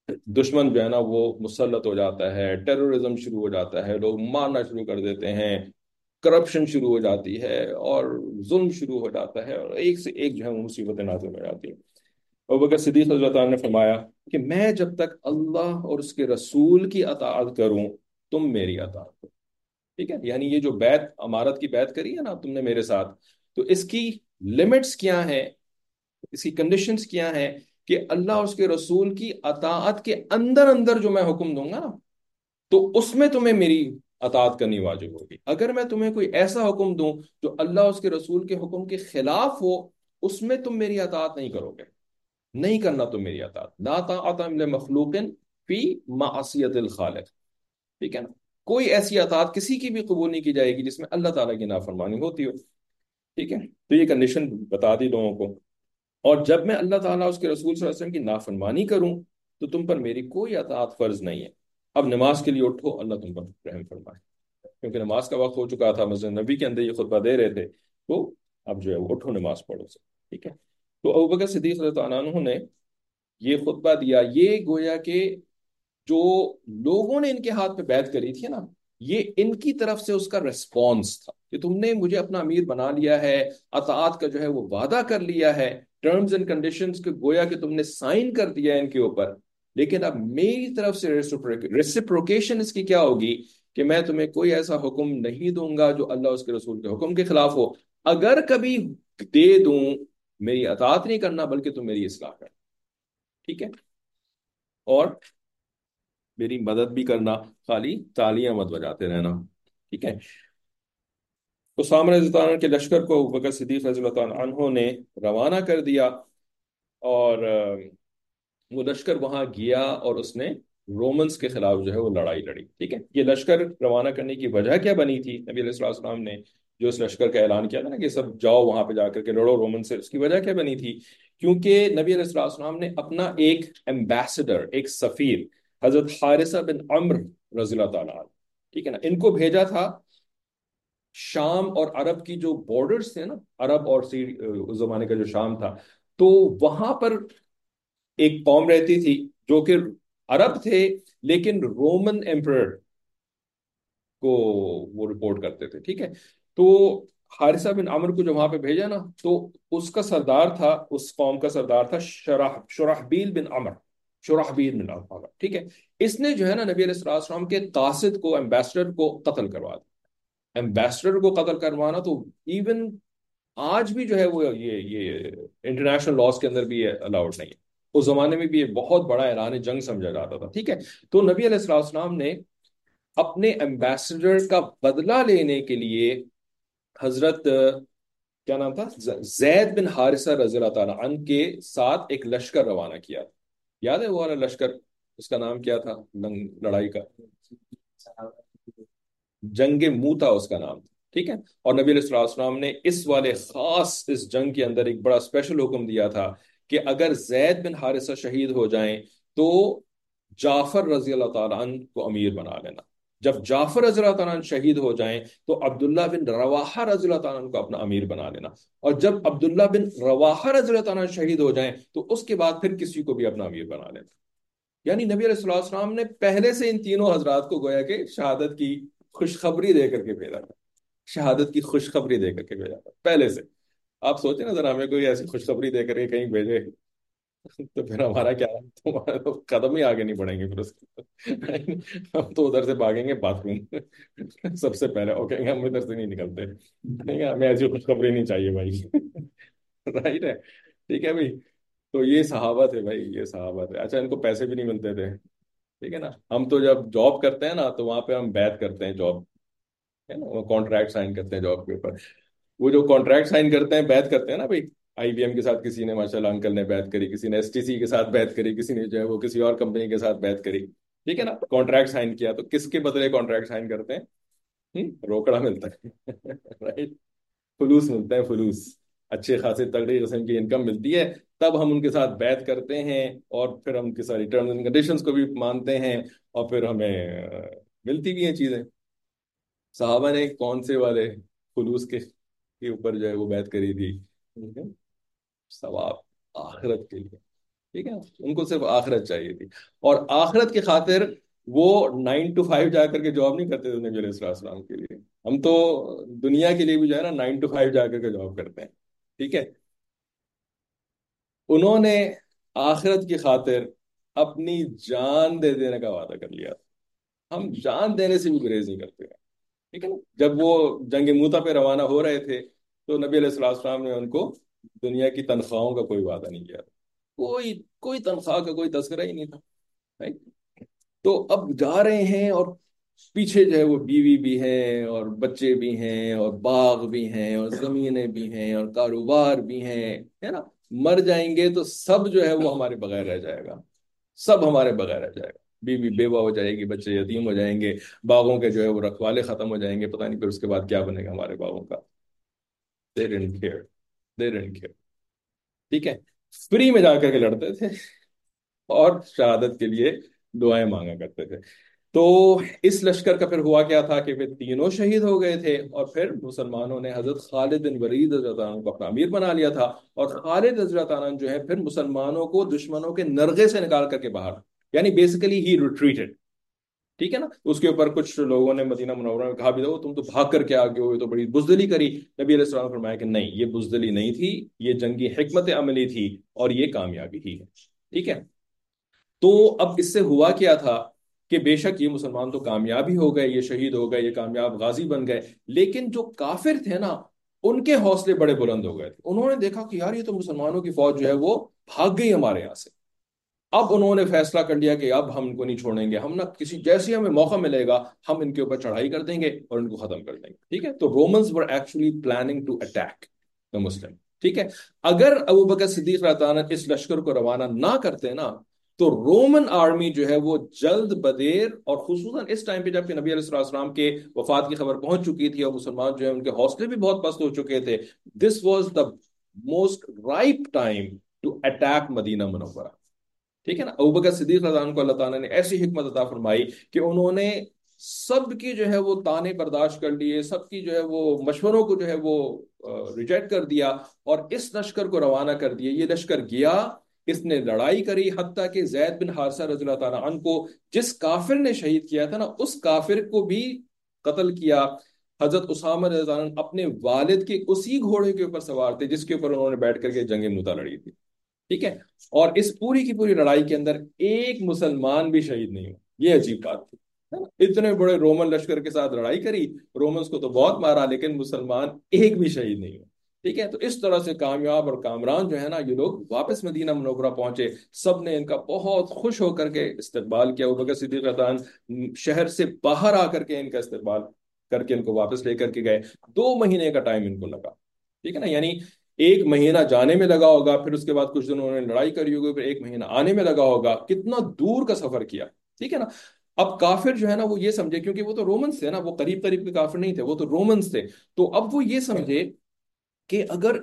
दुश्मन जो है ना वो मुसल्लत हो जाता है, टेररिज्म शुरू हो जाता है, लोग मारना शुरू कर देते हैं, करप्शन शुरू हो जाती है, और जुल्म शुरू हो जाता है, और एक से एक जो है वो मुसीबतें नाज़िल हो जाती हैं। और बकर सिद्दीक रज़ी अल्लाह ने फरमाया कि मैं जब तक अल्लाह और उसके रसूल की अताअत करूं, तुम मेरी अताअत करो। ठीक है, यानी ये जो बैत अमारत की बैत करी है ना तुमने मेरे साथ, तो इसकी लिमिट्स क्या है, इसकी कंडीशंस क्या है, कि अल्लाह और उसके रसूल की अताअत के अंदर अंदर जो मैं हुक्म दूंगा ना, तो उसमें तुम्हें मेरी अताअत करनी वाजिब होगी। अगर मैं तुम्हें कोई ऐसा हुक्म दूं जो अल्लाह और उसके रसूल के हुक्म के खिलाफ हो, उसमें तुम मेरी अताअत नहीं करोगे, नहीं करना तुम मेरी अताअत। ला ताअता लिल मखलूकिन फी मासियतिल खालिक। ठीक है ना, कोई ऐसी अताअत किसी की भी कबूल नहीं की जाएगी जिसमें अल्लाह ताला की नाफरमानी होती हो। ठीक है, तो ये कंडीशन बता दी लोगों को। और जब मैं अल्लाह ताला उसके रसूल सल्लल्लाहु अलैहि वसल्लम की नाफरमानी करूं, तो तुम पर मेरी कोई अताअत फर्ज नहीं है। अब नमाज के लिए उठो, अल्लाह तुम पर रहम फरमाए, क्योंकि नमाज का वक्त हो चुका था, मस्जिद नबी के अंदर ये खुतबा दे रहे थे, तो अब जो है वो उठो नमाज पढ़ो से। ठीक है, तो अबू बकर सिद्दीक रज़ियल्लाहु अन्हु ने ये खुतबा दिया, ये गोया के जो लोगों ने इनके हाथ पे बैत करी थी ना, ये इनकी तरफ से उसका रिस्पॉन्स था कि तुमने मुझे अपना अमीर बना लिया है, अताअत का जो है वो वादा कर लिया है, टर्म्स एंड कंडीशंस के गोया कि तुमने साइन कर दिया है इनके ऊपर। लेकिन अब मेरी तरफ से रेसिप्रोकेशन इसकी क्या होगी, कि मैं तुम्हें कोई ऐसा हुक्म नहीं दूंगा जो अल्लाह उसके रसूल के हुक्म के खिलाफ हो। अगर कभी दे दूं, मेरी अताअत नहीं करना, बल्कि तुम मेरी इस्लाह कर। ठीक है, और मेरी मदद भी करना, खाली तालियां मत बजाते रहना। ठीक है, तो सामने रज़ी अल्लाह अन्हु के लश्कर को अबू बकर सिद्दीक रज़ी अल्लाह अन्हु ने रवाना कर दिया। और वो लश्कर वहां गया और उसने रोमन्स के खिलाफ जो है वो लड़ाई लड़ी। ठीक है, ये लश्कर रवाना करने की वजह क्या बनी थी, नबी अलैहि सल्लम ने जो इस लश्कर का ऐलान किया था ना कि सब जाओ वहां पे जाकर के लड़ो रोमन से, उसकी वजह क्या बनी थी? क्योंकि नबी अलैहि सल्लम ने अपना एक एम्बेसडर, एक सफीर, हजरत हारिसा बिन अम्र रज़ी अल्लाह ताला अन्हु, ठीक है ना, इनको भेजा था शाम और अरब की जो बॉर्डर्स थे ना, अरब और उस जमाने का जो शाम था, तो वहां पर एक कौम रहती थी जो कि अरब थे, लेकिन रोमन एम्परर को वो रिपोर्ट करते थे। ठीक है, तो हारिसा बिन अमर को जो वहां पे भेजा ना, तो उसका सरदार था, उस कौम का सरदार था शुराहबील बिन अमर, शुराहबील बिन अमर। ठीक है, इसने जो है ना नबी अलैहि सल्लम के कासिद को, एम्बेसडर को कत्ल करवा दिया। एम्बेसडर को कत्ल करवाना तो इवन आज भी जो है वो ये इंटरनेशनल लॉज के अंदर भी ये अलाउड नहीं है। उस जमाने में भी ये बहुत बड़ा ऐलान जंग समझा जाता था। ठीक है, तो नबी अलैहिस्सलाम ने अपने एम्बेसडर का बदला लेने के लिए हजरत क्या नाम था, जैद बिन हारिसा रज़ी अल्लाह ताला अन्हु के साथ एक लश्कर रवाना किया। याद है वो वाला लश्कर, उसका नाम क्या था लड़ाई का? जंग मूता उसका नाम था। ठीक है, और नबी अलैहि सल्लम ने इस वाले खास इस जंग के अंदर एक बड़ा स्पेशल हुक्म दिया था कि अगर जैद बिन हारिसा शहीद हो जाएं, तो जाफर रजी अल्लाह ताला अन्हु को अमीर बना लेना। जब जाफर रजी अल्लाह ताला अन्हु शहीद हो जाएं, तो अब्दुल्ला बिन रवाहा रजी अल्लाह ताला अन्हु को अपना अमीर बना लेना। और जब अब्दुल्ला बिन रवाहा रजी अल्लाह ताला अन्हु शहीद हो जाएं, तो उसके बाद फिर किसी को भी अपना अमीर बना लेना। यानी नबी अलैहिस्सलाम ने पहले से इन तीनों हजरात को गोया के शहादत की खुशखबरी दे करके भेजा था, शहादत की खुशखबरी दे करके भेजा था पहले से। आप सोचे ना, जरा हमें कोई ऐसी खुशखबरी दे करके कहीं भेजे, तो फिर हमारा क्या, तुम्हारा तो कदम ही आगे नहीं बढ़ेंगे फिर उसके। हम तो उधर से भागेंगे बाथरूम सबसे पहले, और कहेंगे हम इधर से नहीं निकलते, कहेंगे हमें ऐसी खुशखबरी नहीं चाहिए भाई। राइट है, ठीक है भाई। तो ये सहाबत है भाई, ये सहाबत है। अच्छा, इनको पैसे भी नहीं मिलते थे। ठीक है ना, हम तो जब जॉब करते हैं ना, तो वहां पे हम बैत करते हैं जॉब, है ना, वो कॉन्ट्रैक्ट साइन करते हैं जॉब के ऊपर। वो जो कॉन्ट्रैक्ट साइन करते हैं, बैत करते हैं ना भाई, आईबीएम के साथ किसी ने, माशाल्लाह अंकल ने बैत करी, किसी ने एसटीसी के साथ बैत करी, किसी ने जो है वो किसी और कंपनी के साथ बैत करी। ठीक है ना, कॉन्ट्रैक्ट साइन किया, तो किसके बदले कॉन्ट्रैक्ट साइन करते हैं? रोकड़ा मिलता है। राइट, फुलूस मिलते हैं, फुलूस, अच्छे खासे तगड़ी किस्म की इनकम मिलती है। तब हम उनके साथ बैत करते हैं, और फिर हम उनकी सारी टर्म्स एंड कंडीशंस को भी मानते हैं, और फिर हमें मिलती भी हैं चीजें। साहबा ने कौन से वाले खुलूस के ऊपर जो है वो बैत करी थी? सवाब आखिरत के लिए। ٹھیک ہے، ان کو صرف آخرت چاہیے تھی، اور آخرت کی خاطر وہ 9 to 5 جا کر کے جاب نہیں کرتے تھے نبی علیہ السلام کے لیے. ہم تو دنیا کے لیے بھی جو ہے نا 9 to 5 جا کر کے جاب کرتے ہیں. ٹھیک ہے، انہوں نے آخرت کی خاطر اپنی جان دے دینے کا وعدہ کر لیا تھا. ہم جان دینے سے بھی گریز نہیں کرتے ہیں. ٹھیک ہے نا، جب وہ جنگ موتا پہ روانہ ہو رہے تھے تو نبی علیہ السلام نے ان کو دنیا کی تنخواہوں کا کوئی وعدہ نہیں کیا تھا. کوئی کوئی تنخواہ کا کوئی تذکرہ ہی نہیں تھا. Right؟ تو اب جا رہے ہیں، اور پیچھے جو ہے وہ بیوی بھی ہیں اور بچے بھی ہیں اور باغ بھی ہیں اور زمینیں بھی ہیں اور کاروبار بھی ہیں، ہے نا. مر جائیں گے تو سب جو ہے وہ ہمارے بغیر رہ جائے گا، سب ہمارے بغیر رہ جائے گا. بیوی بیوہ ہو جائے گی، بچے یتیم ہو جائیں گے، باغوں کے جو ہے وہ رکھوالے ختم ہو جائیں گے، پتہ نہیں پھر اس کے بعد کیا بنے گا ہمارے باغوں کا. They didn't care. They didn't care. ٹھیک ہے، فری میں جا کر کے لڑتے تھے اور شہادت کے لیے دعائیں مانگا کرتے تھے. تو اس لشکر کا پھر ہوا کیا تھا کہ پھر تینوں شہید ہو گئے تھے، اور پھر مسلمانوں نے حضرت خالد بن ولید رضی اللہ عنہ کو اپنا امیر بنا لیا تھا. اور خالد رضی اللہ عنہ جو ہے پھر مسلمانوں کو دشمنوں کے نرغے سے نکال کر کے باہر، یعنی بیسیکلی ہی ریٹریٹڈ. ٹھیک ہے نا، اس کے اوپر کچھ لوگوں نے مدینہ منورہ میں کہا بھی تھا تم تو بھاگ کر کے آگے ہوئے تو بڑی بزدلی کری. نبی علیہ السلام نے فرمایا کہ نہیں، یہ بزدلی نہیں تھی، یہ جنگی حکمت عملی تھی، اور یہ کامیابی ہی ہے. ٹھیک ہے، تو اب اس سے ہوا کیا تھا کہ بے شک یہ مسلمان تو کامیابی ہو گئے، یہ شہید ہو گئے، یہ کامیاب غازی بن گئے، لیکن جو کافر تھے نا ان کے حوصلے بڑے بلند ہو گئے تھے. انہوں نے دیکھا کہ یار یہ تو مسلمانوں کی فوج جو ہے وہ بھاگ گئی ہمارے یہاں سے. اب انہوں نے فیصلہ کر لیا کہ اب ہم ان کو نہیں چھوڑیں گے، ہم نہ کسی جیسے ہمیں موقع ملے گا ہم ان کے اوپر چڑھائی کر دیں گے اور ان کو ختم کر دیں گے. ٹھیک ہے، تو Romans were actually planning to attack the Muslim. ٹھیک ہے، اگر ابو بکر صدیق رضی اللہ عنہ اس لشکر کو روانہ نہ کرتے نا تو رومن آرمی جو ہے وہ جلد بدیر، اور خصوصاً اس ٹائم پہ جب کہ نبی علیہ السلام کے وفات کی خبر پہنچ چکی تھی اور مسلمان جو ہے ان کے حوصلے بھی بہت پست ہو چکے تھے، this was the most ripe time to attack Madina Munawwara. ٹھیک ہے نا، ابوبکر صدیق رضی اللہ عنہ کو اللہ تعالیٰ نے ایسی حکمت عطا فرمائی کہ انہوں نے سب کی جو ہے وہ طعنے برداشت کر لیے، سب کی جو ہے وہ مشوروں کو جو ہے وہ ریجیکٹ کر دیا، اور اس لشکر کو روانہ کر دیا. یہ لشکر گیا، اس نے لڑائی کری، حتیٰ کہ زید بن حارثہ رضی اللہ تعالیٰ عنہ کو جس کافر نے شہید کیا تھا نا اس کافر کو بھی قتل کیا. حضرت اسامہ رضی اللہ عنہ اپنے والد کے اسی گھوڑے کے اوپر سوار تھے جس کے اوپر انہوں نے بیٹھ کر کے جنگ موتا لڑی تھی. ٹھیک ہے، اور اس پوری کی پوری لڑائی کے اندر ایک مسلمان بھی شہید نہیں ہوا. یہ عجیب بات تھی، ہے نا؟ اتنے بڑے رومن لشکر کے ساتھ لڑائی کری، رومنس کو تو بہت مارا، لیکن مسلمان ایک بھی شہید نہیں ہوا. ٹھیک ہے، تو اس طرح سے کامیاب اور کامران جو ہے نا یہ لوگ واپس مدینہ منورہ پہنچے. سب نے ان کا بہت خوش ہو کر کے استقبال کیا. ابوبکر صدیق رضی اللہ عنہ شہر سے باہر آ کر کے ان کا استقبال کر کے ان کو واپس لے کر کے گئے. 2 مہینے کا ٹائم ان کو لگا. ٹھیک ہے نا، یعنی 1 مہینہ جانے میں لگا ہوگا، پھر اس کے بعد کچھ دن انہوں نے لڑائی کری ہوگی، پھر 1 مہینہ آنے میں لگا ہوگا. کتنا دور کا سفر کیا. ٹھیک ہے نا، اب کافر جو ہے نا وہ یہ سمجھے، کیونکہ وہ تو رومنس تھے نا، وہ قریب قریب کے کافر نہیں تھے، وہ تو رومنس تھے. تو اب وہ یہ سمجھے کہ اگر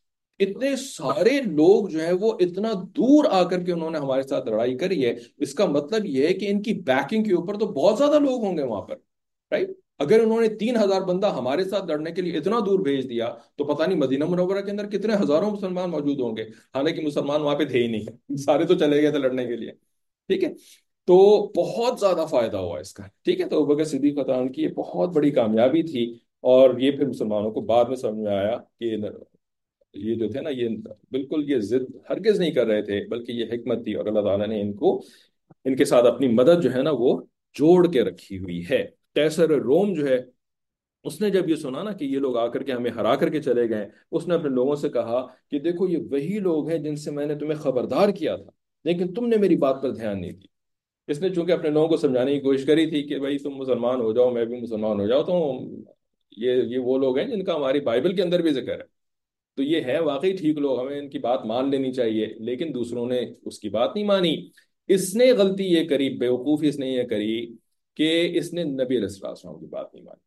اتنے سارے لوگ جو ہیں وہ اتنا دور آ کر کے انہوں نے ہمارے ساتھ لڑائی کری ہے، اس کا مطلب یہ ہے کہ ان کی بیکنگ کے اوپر تو بہت زیادہ لوگ ہوں گے وہاں پر. رائٹ، اگر انہوں نے 3,000 بندہ ہمارے ساتھ لڑنے کے لیے اتنا دور بھیج دیا تو پتہ نہیں مدینہ منورہ کے اندر کتنے ہزاروں مسلمان موجود ہوں گے. حالانکہ مسلمان وہاں پہ تھے ہی نہیں، سارے تو چلے گئے تھے لڑنے کے لیے. ٹھیک ہے، تو بہت زیادہ فائدہ ہوا اس کا. ٹھیک ہے، تو ابوبکر صدیق رضی اللہ عنہ کی یہ بہت بڑی کامیابی تھی. اور یہ پھر مسلمانوں کو بعد میں سمجھ میں آیا کہ یہ جو تھے نا یہ بالکل یہ ضد ہرگز نہیں کر رہے تھے، بلکہ یہ حکمت تھی، اور اللہ تعالیٰ نے ان کو ان کے ساتھ اپنی مدد جو ہے نا وہ جوڑ کے رکھی ہوئی ہے. قیصر روم جو ہے اس نے جب یہ سنا نا کہ یہ لوگ آ کر کے ہمیں ہرا کر کے چلے گئے، اس نے اپنے لوگوں سے کہا کہ دیکھو یہ وہی لوگ ہیں جن سے میں نے تمہیں خبردار کیا تھا، لیکن تم نے میری بات پر دھیان نہیں دی. اس نے چونکہ اپنے لوگوں کو سمجھانے کی کوشش کری تھی کہ بھائی تم مسلمان ہو جاؤ، میں بھی مسلمان ہو جاؤ، تو یہ وہ لوگ ہیں جن کا ہماری بائبل کے اندر بھی ذکر ہے. تو یہ ہے واقعی ٹھیک لوگ، ہمیں ان کی بات مان لینی چاہیے. لیکن دوسروں نے اس کی بات نہیں مانی. اس نے غلطی یہ کری، بیوقوفی اس نے یہ کری کہ اس نے نبی علیہ السلام کی بات نہیں مانی.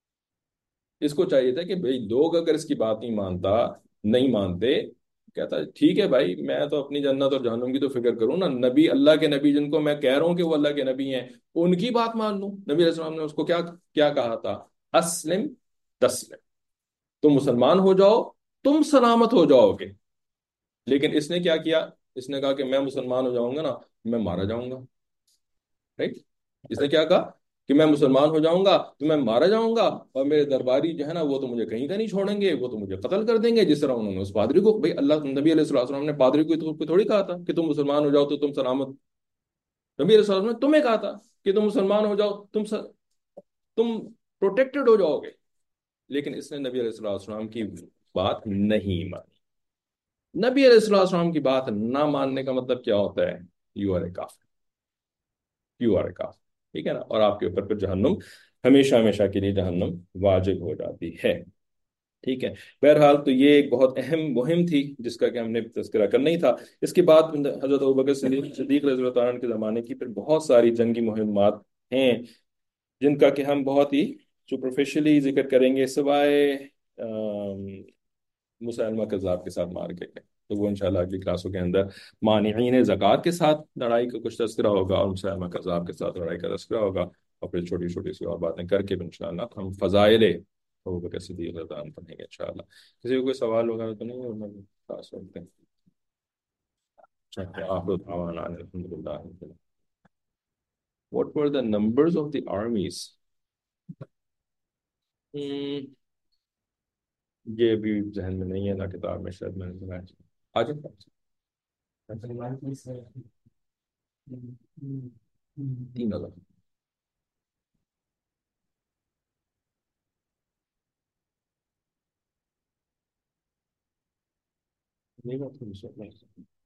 اس کو چاہیے تھا کہ بھائی لوگ اگر اس کی بات نہیں مانتے، کہتا ہے ٹھیک ہے بھائی میں تو اپنی جنت اور جہنم کی تو فکر کروں نا، نبی اللہ کے نبی جن کو میں کہہ رہا ہوں کہ وہ اللہ کے نبی ہیں ان کی بات مان لوں. نبی علیہ السلام نے اس کو کیا کیا کہا تھا؟ اسلم تسلم، تم مسلمان ہو جاؤ تم سلامت ہو جاؤ گے. لیکن اس نے کیا کیا؟ اس نے کہا کہ میں مسلمان ہو جاؤں گا نا میں مارا جاؤں گا. رائٹ. اس نے کیا کہا کہ میں مسلمان ہو جاؤں گا تو میں مارا جاؤں گا, اور میرے درباری جو ہے نا وہ تو مجھے کہیں کا نہیں چھوڑیں گے, وہ تو مجھے قتل کر دیں گے, جس طرح انہوں نے اس پادری کو. بھائی اللہ نبی علیہ الصلوۃ والسلام نے پادری کو تھوڑی کہا تھا کہ تم مسلمان ہو جاؤ تو تم سلامت. نبی علیہ الصلوۃ والسلام نے تمہیں کہا تھا کہ تم مسلمان ہو جاؤ تم پروٹیکٹڈ ہو جاؤ گے. لیکن اس نے نبی علیہ الصلوۃ والسلام کی بات نہیں مانی. نبی علیہ الصلوۃ والسلام کی بات نہ ماننے کا مطلب کیا ہوتا ہے؟ یو آر اے کافر. یو آر اے کافر. ٹھیک ہے نا, اور آپ کے اوپر پھر جہنم ہمیشہ ہمیشہ کے لیے جہنم واجب ہو جاتی ہے. ٹھیک ہے. بہرحال تو یہ ایک بہت اہم مہم تھی جس کا کہ ہم نے تذکرہ کرنا ہی تھا. اس کے بعد حضرت ابوبکر صدیق رضی اللہ عنہ کے زمانے کی پھر بہت ساری جنگی مہمات ہیں جن کا کہ ہم بہت ہی سپرفیشلی ذکر کریں گے, سوائے مسلمہ کذاب کے ساتھ مار کے. تو وہ انشاءاللہ اگلی کلاسوں کے اندر مانعین زکوٰۃ کے ساتھ لڑائی کا کچھ تذکرہ ہوگا, اور مسلمہ کذاب کے ساتھ لڑائی کا تذکرہ ہوگا, اور پھر چھوٹی چھوٹی سی اور باتیں کر کے انشاءاللہ ہم فضائل ابوبکر صدیق رضی اللہ عنہ پڑھیں گے انشاءاللہ. کسی کو کوئی سوال وغیرہ تو نہیں ہے؟ خاص وقت ہے. آخر دعوانا ان الحمد للہ. What were the numbers of the armies? یہ بھی ذہن میں نہیں ہے نا, کتاب میں شاید میں نے سنا ہے. آ جائیں. تین ہزار. نہیں بات